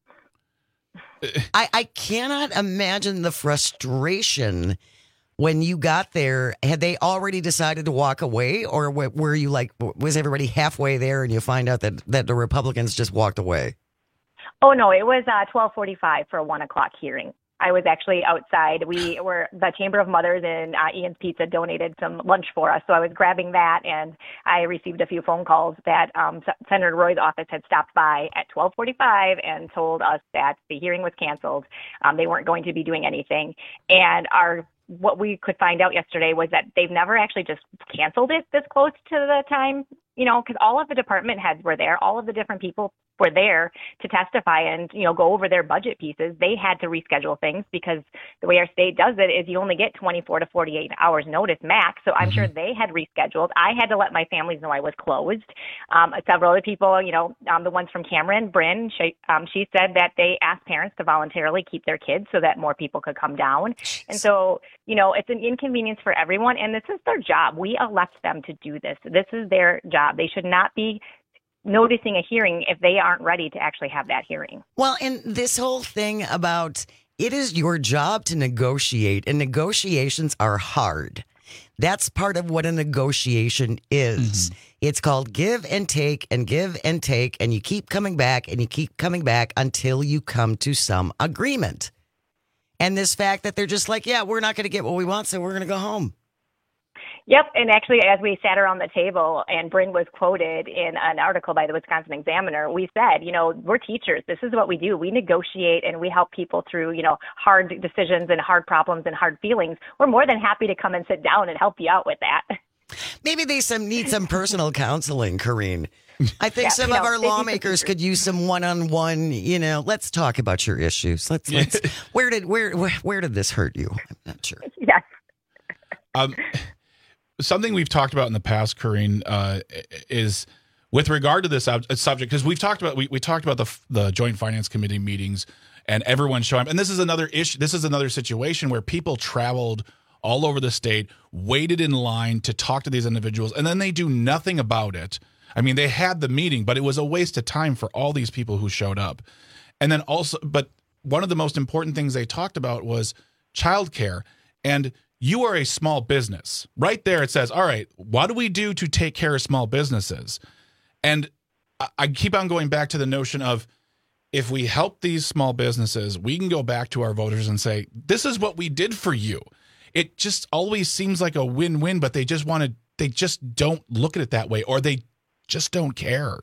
I, I cannot imagine the frustration when you got there. Had they already decided to walk away, or were you like, was everybody halfway there and you find out that, that the Republicans just walked away? Oh, no, it was uh, twelve forty-five for a one o'clock hearing. I was actually outside. We were, the Chamber of Mothers and uh, Ian's Pizza donated some lunch for us. So I was grabbing that, and I received a few phone calls that um, Senator Roy's office had stopped by at twelve forty-five and told us that the hearing was canceled. Um, they weren't going to be doing anything. And our what we could find out yesterday was that they've never actually just canceled it this close to the time, you know, because all of the department heads were there, all of the different people were there to testify and, you know, go over their budget pieces. They had to reschedule things because the way our state does it is you only get twenty-four to forty-eight hours notice max. So I'm mm-hmm. sure they had rescheduled. I had to let my families know I was closed. Um, several other people, you know, um, the ones from Cameron, Bryn, she, um, she said that they asked parents to voluntarily keep their kids so that more people could come down. And so, you know, it's an inconvenience for everyone. And this is their job. We elect them to do this. This is their job. They should not be noticing a hearing if they aren't ready to actually have that hearing. Well, and this whole thing about it is your job to negotiate, and negotiations are hard. That's part of what a negotiation is. Mm-hmm. It's called give and take and give and take, and you keep coming back and you keep coming back until you come to some agreement. And this fact that they're just like, yeah, we're not going to get what we want, so we're going to go home. Yep. And actually, as we sat around the table and Bryn was quoted in an article by the Wisconsin Examiner, we said, you know, we're teachers. This is what we do. We negotiate and we help people through, you know, hard decisions and hard problems and hard feelings. We're more than happy to come and sit down and help you out with that. Maybe they some need some personal counseling, Corrine. I think yeah, some of know, our lawmakers could use some one-on-one, you know, let's talk about your issues. Let's, let's where did, where, where, where did this hurt you? I'm not sure. Yes. Um, Something we've talked about in the past, Corrine, uh, is with regard to this ob- subject, because we've talked about we, we talked about the the Joint Finance Committee meetings and everyone showing up. And this is another issue. This is another situation where people traveled all over the state, waited in line to talk to these individuals, and then they do nothing about it. I mean, they had the meeting, but it was a waste of time for all these people who showed up. And then also, but one of the most important things they talked about was childcare. And you are a small business. Right there it says, all right, what do we do to take care of small businesses? And I keep on going back to the notion of if we help these small businesses, we can go back to our voters and say, this is what we did for you. It just always seems like a win-win, but they just want to, they just don't look at it that way, or they just don't care.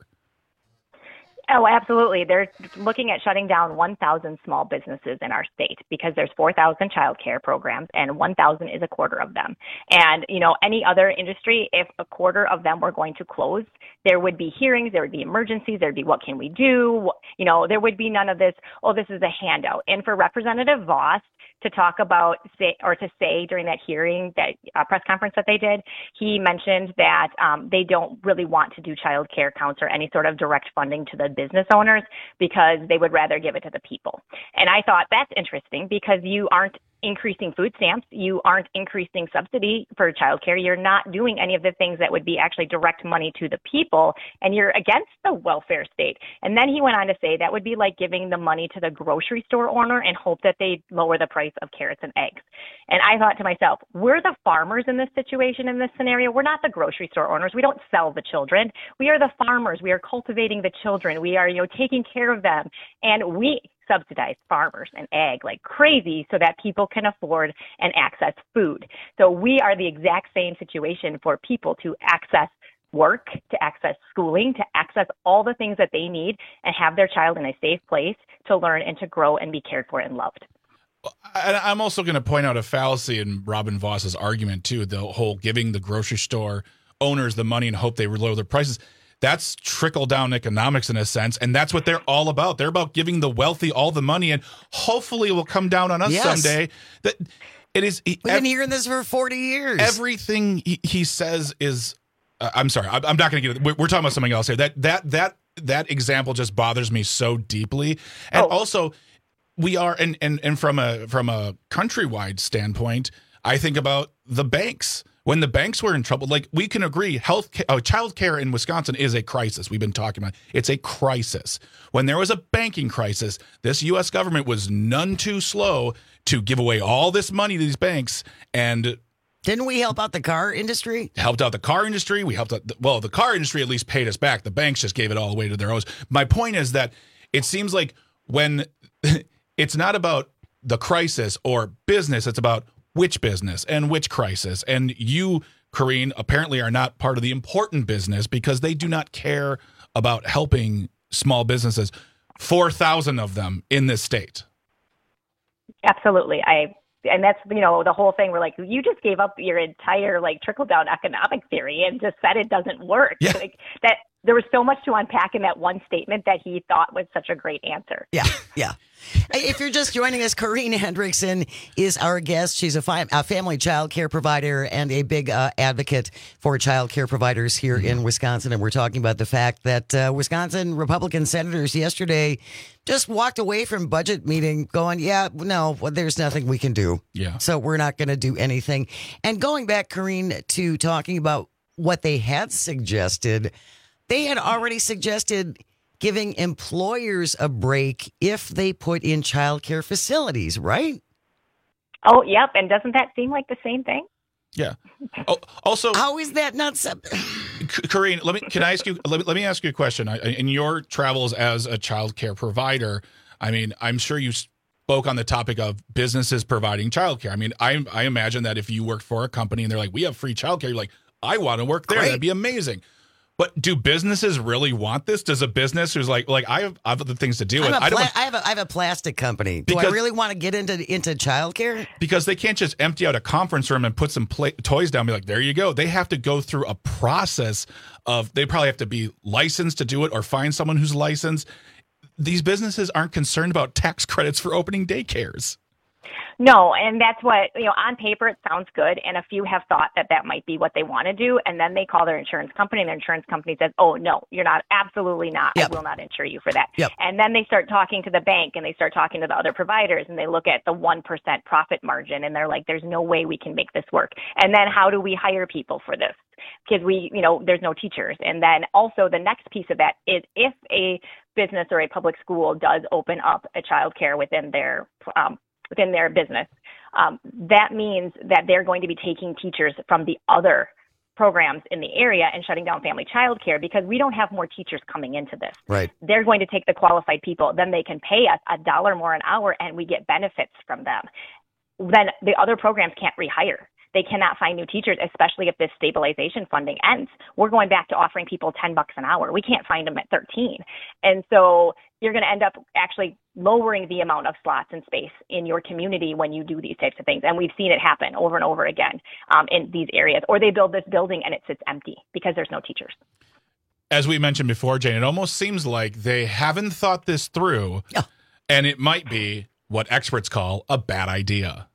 Oh, absolutely. They're looking at shutting down one thousand small businesses in our state because there's four thousand child care programs and one thousand is a quarter of them. And, you know, any other industry, if a quarter of them were going to close, there would be hearings, there would be emergencies, there'd be what can we do? You know, there would be none of this, oh, this is a handout. And for Representative Voss to talk about say, or to say during that hearing, that uh, press conference that they did, he mentioned that um, they don't really want to do child care counts or any sort of direct funding to the business owners because they would rather give it to the people. And I thought that's interesting because you aren't increasing food stamps, you aren't increasing subsidy for childcare, you're not doing any of the things that would be actually direct money to the people, and you're against the welfare state. And then he went on to say that would be like giving the money to the grocery store owner and hope that they lower the price of carrots and eggs. And I thought to myself, we're the farmers in this situation, in this scenario. We're not the grocery store owners. We don't sell the children. We are the farmers. We are cultivating the children. We are, you know, taking care of them. And we subsidize farmers and ag like crazy so that people can afford and access food. So we are the exact same situation for people to access work, to access schooling, to access all the things that they need and have their child in a safe place to learn and to grow and be cared for and loved. I'm also going to point out a fallacy in Robin Voss's argument too, the whole giving the grocery store owners the money and hope they lower their prices. That's trickle-down economics in a sense, and that's what they're all about. They're about giving the wealthy all the money, and hopefully it will come down on us yes. someday. That it is. We've been ev- hearing this for forty years. Everything he, he says is. Uh, I'm sorry. I, I'm not going to get it. We're, we're talking about something else here. That that that that example just bothers me so deeply, and oh. also we are, and and and from a from a countrywide standpoint, I think about the banks. When the banks were in trouble, like we can agree, health, uh, child care in Wisconsin is a crisis. We've been talking about it. It's a crisis. When there was a banking crisis, this U S government was none too slow to give away all this money to these banks. And didn't we help out the car industry? Helped out the car industry. We helped out, the, well, the car industry at least paid us back. The banks just gave it all away to their own. My point is that it seems like when it's not about the crisis or business, it's about which business and which crisis. And you, Corrine, apparently are not part of the important business because they do not care about helping small businesses, four thousand of them in this state. Absolutely. I And that's, you know, the whole thing. We're like, you just gave up your entire like trickle down economic theory and just said it doesn't work. Yeah. Like that, there was so much to unpack in that one statement that he thought was such a great answer. Yeah, yeah. If you're just joining us, Corrine Hendrickson is our guest. She's a, fi- a family child care provider and a big uh, advocate for child care providers here in Wisconsin. And we're talking about the fact that uh, Wisconsin Republican senators yesterday just walked away from budget meeting going, yeah, no, well, there's nothing we can do. Yeah. So we're not going to do anything. And going back, Corrine, to talking about what they had suggested, they had already suggested giving employers a break if they put in child care facilities, right? Oh, yep. And doesn't that seem like the same thing? Yeah. Oh, also, how is that not? Sub- Corrine, let me. Can I ask you? Let me, let me ask you a question. I, in your travels as a child care provider, I mean, I'm sure you spoke on the topic of businesses providing child care. I mean, I I imagine that if you work for a company and they're like, we have free child care, you're like, I want to work there. Great. That'd be amazing. But do businesses really want this? Does a business who's like, like I have, I have other things to do with? Pla- I don't. Want, I have a, I have a plastic company. Do because, I really want to get into into childcare? Because they can't just empty out a conference room and put some play, toys down and be like, there you go. They have to go through a process of. They probably have to be licensed to do it or find someone who's licensed. These businesses aren't concerned about tax credits for opening daycares. No, and that's what, you know, on paper it sounds good, and a few have thought that that might be what they want to do, and then they call their insurance company, and their insurance company says, oh, no, you're not, absolutely not, yep. I will not insure you for that. Yep. And then they start talking to the bank, and they start talking to the other providers, and they look at the one percent profit margin, and they're like, there's no way we can make this work. And then how do we hire people for this? Because we, you know, there's no teachers. And then also the next piece of that is if a business or a public school does open up a child care within their um, within their business, um, that means that they're going to be taking teachers from the other programs in the area and shutting down family child care because we don't have more teachers coming into this. Right. They're going to take the qualified people. Then they can pay us a dollar more an hour and we get benefits from them. Then the other programs can't rehire. They cannot find new teachers, especially if this stabilization funding ends. We're going back to offering people ten bucks an hour. We can't find them at thirteen. And so you're going to end up actually lowering the amount of slots and space in your community when you do these types of things. And we've seen it happen over and over again um, in these areas. Or they build this building and it sits empty because there's no teachers. As we mentioned before, Jane, it almost seems like they haven't thought this through, yeah. and it might be what experts call a bad idea.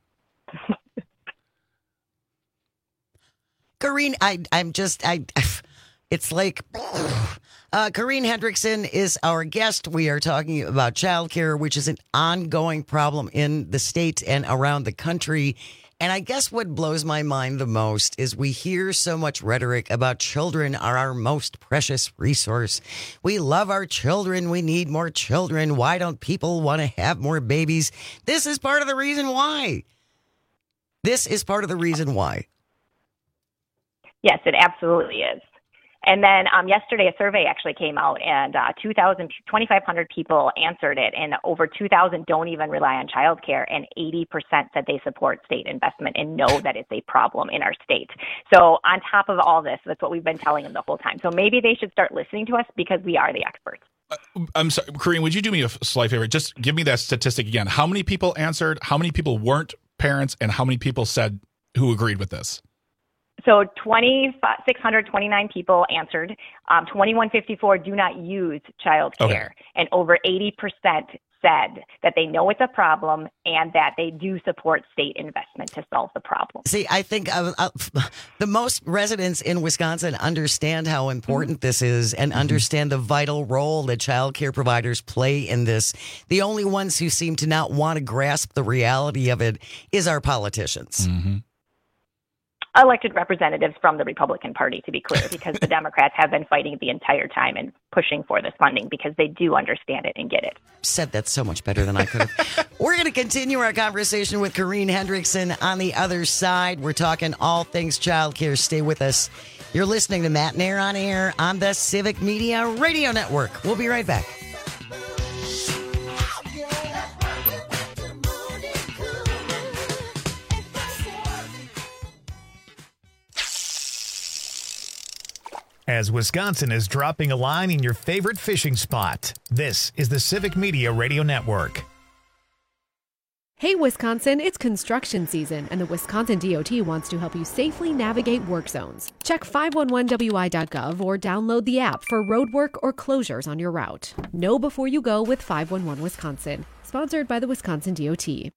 Corrine, I, I'm just, I, it's like, uh, Corrine Hendrickson is our guest. We are talking about childcare, which is an ongoing problem in the state and around the country. And I guess what blows my mind the most is we hear so much rhetoric about children are our most precious resource. We love our children. We need more children. Why don't people want to have more babies? This is part of the reason why. This is part of the reason why. Yes, it absolutely is. And then um, yesterday, a survey actually came out, and uh, two thousand, twenty-five hundred people answered it, and over two thousand don't even rely on childcare, and eighty percent said they support state investment and know that it's a problem in our state. So on top of all this, that's what we've been telling them the whole time. So maybe they should start listening to us because we are the experts. Uh, I'm sorry, Corrine, would you do me a slight favor? Just give me that statistic again. How many people answered? How many people weren't parents? And how many people said who agreed with this? So twenty-six hundred twenty-nine people answered. Um, twenty-one fifty-four do not use child care. Okay. And over eighty percent said that they know it's a problem and that they do support state investment to solve the problem. See, I think uh, uh, the most residents in Wisconsin understand how important mm-hmm. this is and mm-hmm. understand the vital role that child care providers play in this. The only ones who seem to not want to grasp the reality of it is our politicians. Mm-hmm. Elected representatives from the Republican Party, to be clear, because the Democrats have been fighting the entire time and pushing for this funding because they do understand it and get it. Said that so much better than I could have. We're going to continue our conversation with Corrine Hendrickson on the other side. We're talking all things childcare. Stay with us. You're listening to Matt Nair on Air on the Civic Media Radio Network. We'll be right back. As Wisconsin is dropping a line in your favorite fishing spot, this is the Civic Media Radio Network. Hey, Wisconsin, it's construction season, and the Wisconsin D O T wants to help you safely navigate work zones. Check five one one W I dot gov or download the app for road work or closures on your route. Know before you go with five one one Wisconsin. Sponsored by the Wisconsin D O T.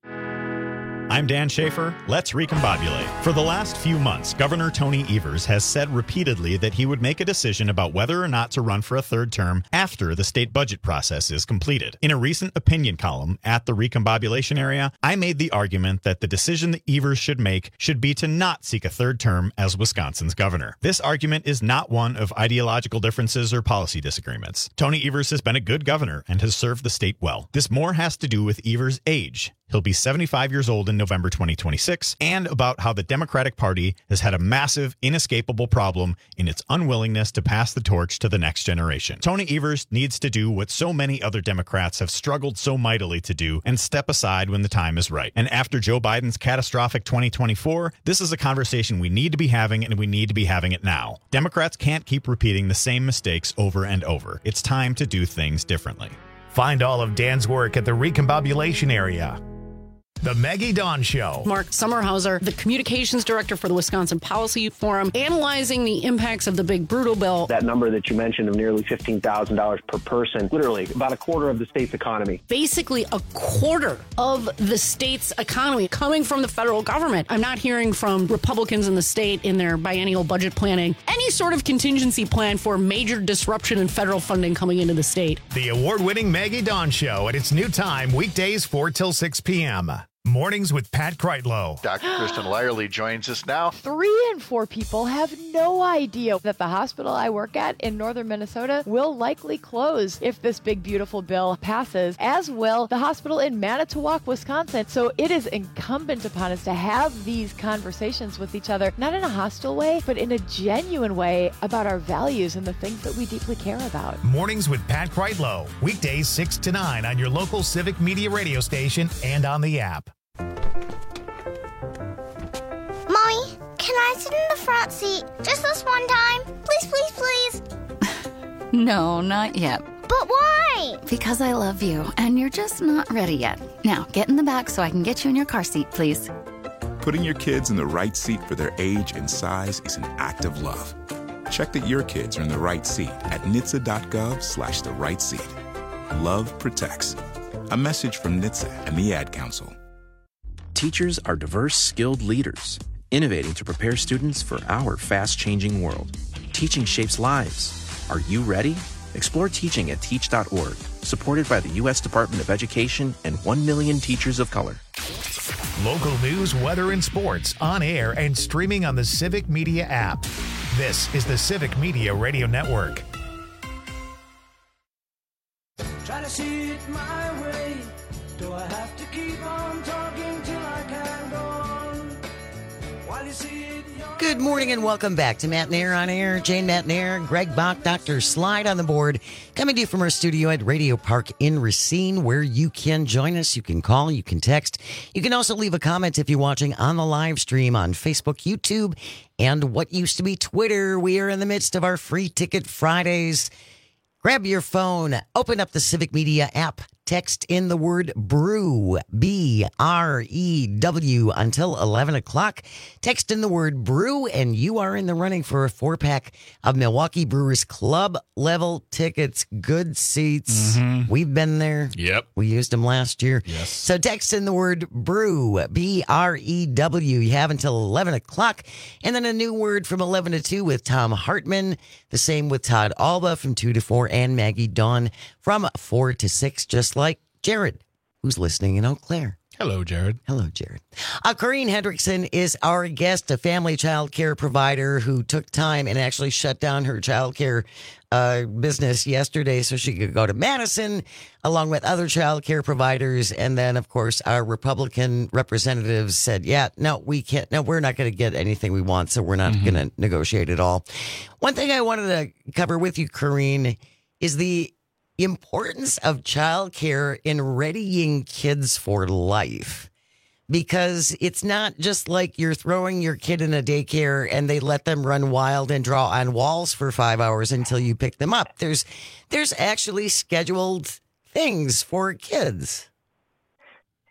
I'm Dan Schaefer. Let's recombobulate. For the last few months, Governor Tony Evers has said repeatedly that he would make a decision about whether or not to run for a third term after the state budget process is completed. In a recent opinion column at the recombobulation area, I made the argument that the decision that Evers should make should be to not seek a third term as Wisconsin's governor. This argument is not one of ideological differences or policy disagreements. Tony Evers has been a good governor and has served the state well. This more has to do with Evers' age. He'll be seventy-five years old in November twenty twenty-six, and about how the Democratic Party has had a massive, inescapable problem in its unwillingness to pass the torch to the next generation. Tony Evers needs to do what so many other Democrats have struggled so mightily to do and step aside when the time is right. And after Joe Biden's catastrophic twenty twenty-four, this is a conversation we need to be having, and we need to be having it now. Democrats can't keep repeating the same mistakes over and over. It's time to do things differently. Find all of Dan's work at the recombobulation area. The Maggie Dawn Show. Mark Sommerhauser, the communications director for the Wisconsin Policy Forum, analyzing the impacts of the big brutal bill. That number that you mentioned of nearly fifteen thousand dollars per person, literally about a quarter of the state's economy. Basically a quarter of the state's economy coming from the federal government. I'm not hearing from Republicans in the state in their biennial budget planning any sort of contingency plan for major disruption in federal funding coming into the state. The award-winning Maggie Dawn Show at its new time, weekdays four till six p.m. Mornings with Pat Kreitlow. Doctor Kristen Lyerly joins us now. Three in four people have no idea that the hospital I work at in northern Minnesota will likely close if this big, beautiful bill passes, as will the hospital in Manitowoc, Wisconsin. So it is incumbent upon us to have these conversations with each other, not in a hostile way, but in a genuine way about our values and the things that we deeply care about. Mornings with Pat Kreitlow. Weekdays six to nine on your local Civic Media radio station and on the app. Mommy, can I sit in the front seat just this one time? Please, please, please. No, not yet. But why? Because I love you, and you're just not ready yet. Now, get in the back so I can get you in your car seat, please. Putting your kids in the right seat for their age and size is an act of love. Check that your kids are in the right seat at N H T S A dot gov slash the right seat. Love protects. A message from N H T S A and the Ad Council. Teachers are diverse, skilled leaders, innovating to prepare students for our fast-changing world. Teaching shapes lives. Are you ready? Explore teaching at teach dot org, supported by the U S Department of Education and one million teachers of color. Local news, weather, and sports on air and streaming on the Civic Media app. This is the Civic Media Radio Network. Try to see it my way. Do I have to keep on talking till I can go on? While you see it your Good morning and welcome back to Matt Nair on Air. Jane Matt Nair, Greg Bach, Doctor Slide on the board. Coming to you from our studio at Radio Park in Racine, where you can join us. You can call, you can text. You can also leave a comment if you're watching on the live stream on Facebook, YouTube, and what used to be Twitter. We are in the midst of our Free Ticket Fridays. Grab your phone, open up the Civic Media app, text in the word brew, B R E W, until eleven o'clock. Text in the word brew, and you are in the running for a four-pack of Milwaukee Brewers Club level tickets. Good seats. Mm-hmm. We've been there. Yep. We used them last year. Yes. So text in the word brew, B R E W. You have until eleven o'clock. And then a new word from eleven to two with Tom Hartman. The same with Todd Alba from two to four, and Maggie Dawn from four to six, just like Jared, who's listening in Eau Claire. Hello, Jared. Hello, Jared. Uh, Corrine Hendrickson is our guest, a family child care provider who took time and actually shut down her child care uh, business yesterday so she could go to Madison along with other child care providers. And then, of course, our Republican representatives said, yeah, no, we can't. No, we're not going to get anything we want, so we're not mm-hmm. going to negotiate at all. One thing I wanted to cover with you, Corrine, is the importance of childcare in readying kids for life, because it's not just like you're throwing your kid in a daycare and they let them run wild and draw on walls for five hours until you pick them up. There's there's actually scheduled things for kids.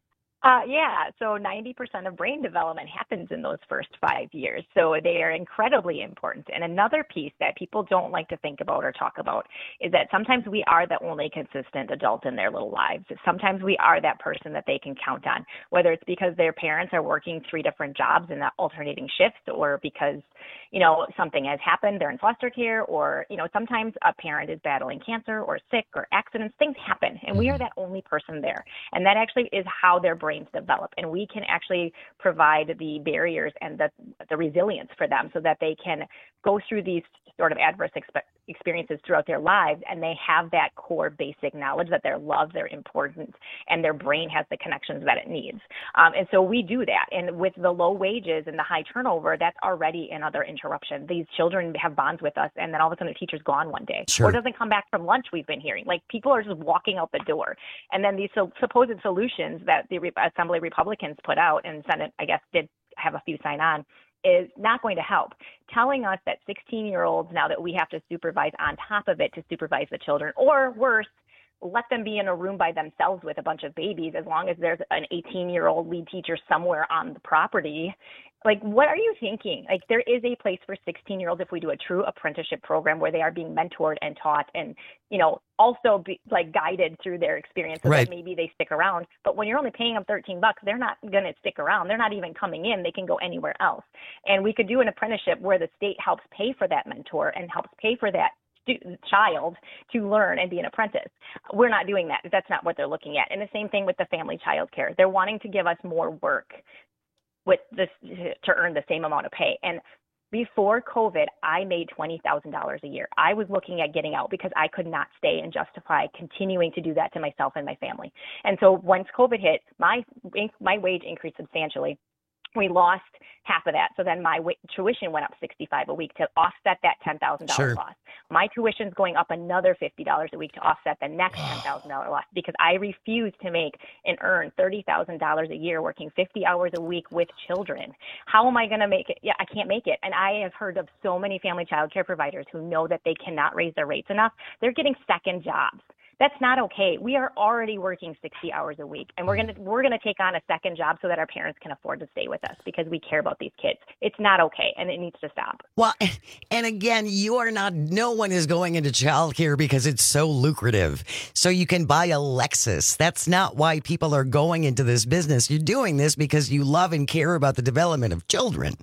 Uh, yeah, so ninety percent of brain development happens in those first five years. So they are incredibly important. And another piece that people don't like to think about or talk about is that sometimes we are the only consistent adult in their little lives. Sometimes we are that person that they can count on, whether it's because their parents are working three different jobs in alternating shifts, or because, you know, something has happened, they're in foster care, or, you know, sometimes a parent is battling cancer or sick or accidents. Things happen, and we are that only person there. And that actually is how their brain develop, and we can actually provide the barriers and the the resilience for them so that they can go through these sort of adverse expe- experiences throughout their lives, and they have that core basic knowledge that they're loved, they're important, and their brain has the connections that it needs. Um, and so we do that. And with the low wages and the high turnover, that's already another interruption. These children have bonds with us, and then all of a sudden the teacher's gone one day, Sure. or doesn't come back from lunch. We've been hearing like people are just walking out the door, and then these so, supposed solutions that the Assembly Republicans put out, and Senate, I guess, did have a few sign on, is not going to help. Telling us that sixteen-year-olds, now that we have to supervise on top of it to supervise the children, or worse, let them be in a room by themselves with a bunch of babies as long as there's an eighteen-year-old lead teacher somewhere on the property. Like, what are you thinking? Like, there is a place for sixteen-year-olds if we do a true apprenticeship program where they are being mentored and taught and, you know, also be, like, guided through their experience so Right. that maybe they stick around. But when you're only paying them thirteen bucks, they're not going to stick around. They're not even coming in. They can go anywhere else. And we could do an apprenticeship where the state helps pay for that mentor and helps pay for that student, child to learn and be an apprentice. We're not doing that. That's not what they're looking at. And the same thing with the family child care. They're wanting to give us more work with this to earn the same amount of pay. And before COVID, I made twenty thousand dollars a year. I was looking at getting out because I could not stay and justify continuing to do that to myself and my family. And so once COVID hit, my my wage increased substantially. We lost half of that. So then my w- tuition went up sixty-five dollars a week to offset that ten thousand dollars Sure. loss. My tuition's going up another fifty dollars a week to offset the next ten thousand dollars loss because I refuse to make and earn thirty thousand dollars a year working fifty hours a week with children. How am I going to make it? Yeah, I can't make it. And I have heard of so many family child care providers who know that they cannot raise their rates enough. They're getting second jobs. That's not okay. We are already working sixty hours a week, and we're gonna we're gonna take on a second job so that our parents can afford to stay with us because we care about these kids. It's not okay, and it needs to stop. Well, and again, you are not, no one is going into childcare because it's so lucrative. So you can buy a Lexus. That's not why people are going into this business. You're doing this because you love and care about the development of children.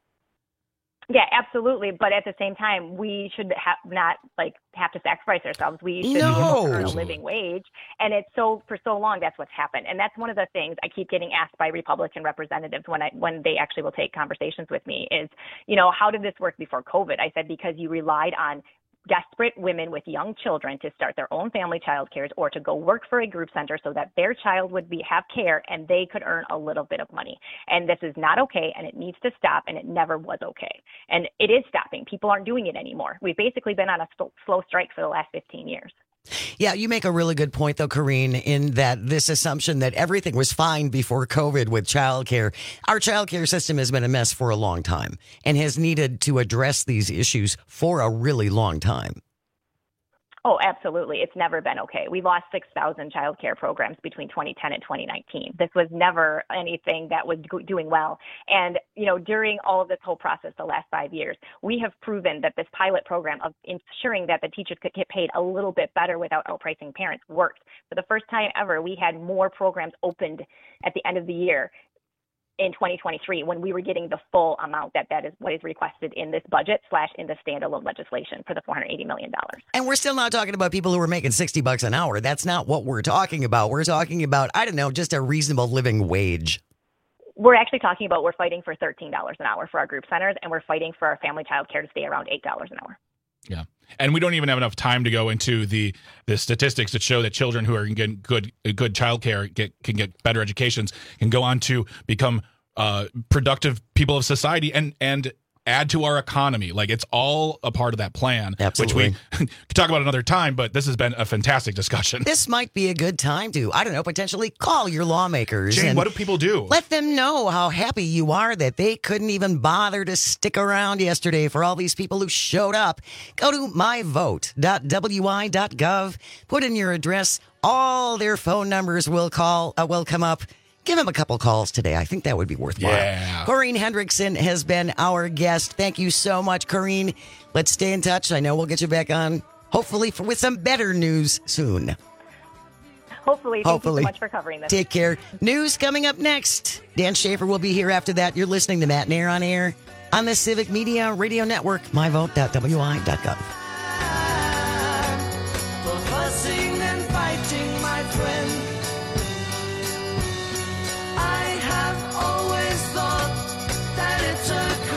Yeah, absolutely. But at the same time, we should have not like have to sacrifice ourselves. We should No. be able to earn a living wage. And it's so for so long that's what's happened. And that's one of the things I keep getting asked by Republican representatives when I when they actually will take conversations with me is, you know, how did this work before COVID? I said because you relied on desperate women with young children to start their own family child cares or to go work for a group center so that their child would be have care and they could earn a little bit of money. And this is not okay, and it needs to stop, and it never was okay. And it is stopping. People aren't doing it anymore. We've basically been on a st- slow strike for the last fifteen years. Yeah, you make a really good point, though, Corrine, in that this assumption that everything was fine before COVID with childcare. Our childcare system has been a mess for a long time and has needed to address these issues for a really long time. Oh, absolutely. It's never been okay. We lost six thousand child care programs between twenty ten and twenty nineteen. This was never anything that was go- doing well. And, you know, during all of this whole process, the last five years, we have proven that this pilot program of ensuring that the teachers could get paid a little bit better without outpricing parents worked. For the first time ever, we had more programs opened at the end of the year in twenty twenty-three when we were getting the full amount that that is what is requested in this budget slash in the standalone legislation for the four hundred eighty million dollars. And we're still not talking about people who are making sixty bucks an hour. That's not what we're talking about. We're talking about, I don't know, just a reasonable living wage. We're actually talking about we're fighting for thirteen dollars an hour for our group centers, and we're fighting for our family child care to stay around eight dollars an hour. Yeah. And we don't even have enough time to go into the, the statistics that show that children who are getting good good child care get, can get better educations, can go on to become uh, productive people of society and and add to our economy. Like, it's all a part of that plan, Absolutely. which we could talk about another time, but this has been a fantastic discussion. This might be a good time to, I don't know, potentially call your lawmakers. Jane, and what do people do? Let them know how happy you are that they couldn't even bother to stick around yesterday for all these people who showed up. Go to my vote dot w i dot gov, put in your address. All their phone numbers will call, uh, will come up. give him a couple calls today. I think that would be worthwhile. Yeah. Corrine Hendrickson has been our guest. Thank you so much, Corrine. Let's stay in touch. I know we'll get you back on, hopefully, for, with some better news soon. Hopefully. Thank Hopefully. you so much for covering this. Take care. News coming up next. Dan Schaefer will be here after that. You're listening to Matt Nair on Air on the Civic Media Radio Network, my vote dot w i dot gov. For fussing and fighting, my friend. I have always thought that it's a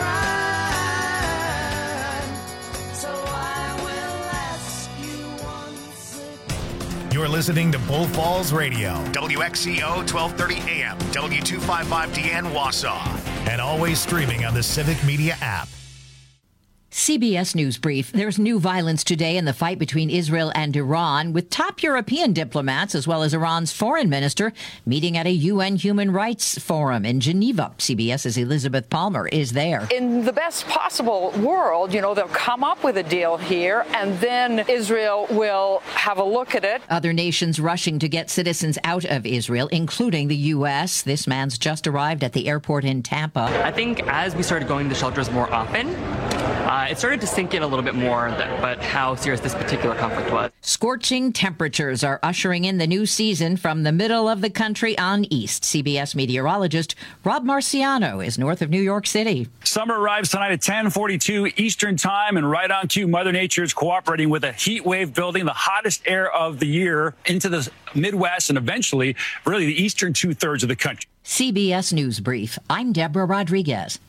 crime. So I will ask you once again. You're listening to Bull Falls Radio, W X C O twelve thirty A M, W two fifty-five D N Wausau, and always streaming on the Civic Media app. C B S News Brief. There's new violence today in the fight between Israel and Iran, with top European diplomats as well as Iran's foreign minister meeting at a U N Human Rights Forum in Geneva. CBS's Elizabeth Palmer is there. In the best possible world, you know, they'll come up with a deal here, and then Israel will have a look at it. Other nations rushing to get citizens out of Israel, including the U S. This man's just arrived at the airport in Tampa. I think as we started going to shelters more often, Uh, it started to sink in a little bit more, that, but how serious this particular conflict was. Scorching temperatures are ushering in the new season from the middle of the country on east. C B S meteorologist Rob Marciano is north of New York City. Summer arrives tonight at ten forty-two Eastern Time, and right on cue, Mother Nature is cooperating with a heat wave building the hottest air of the year into the Midwest and eventually really the eastern two-thirds of the country. C B S News Brief. I'm Deborah Rodriguez.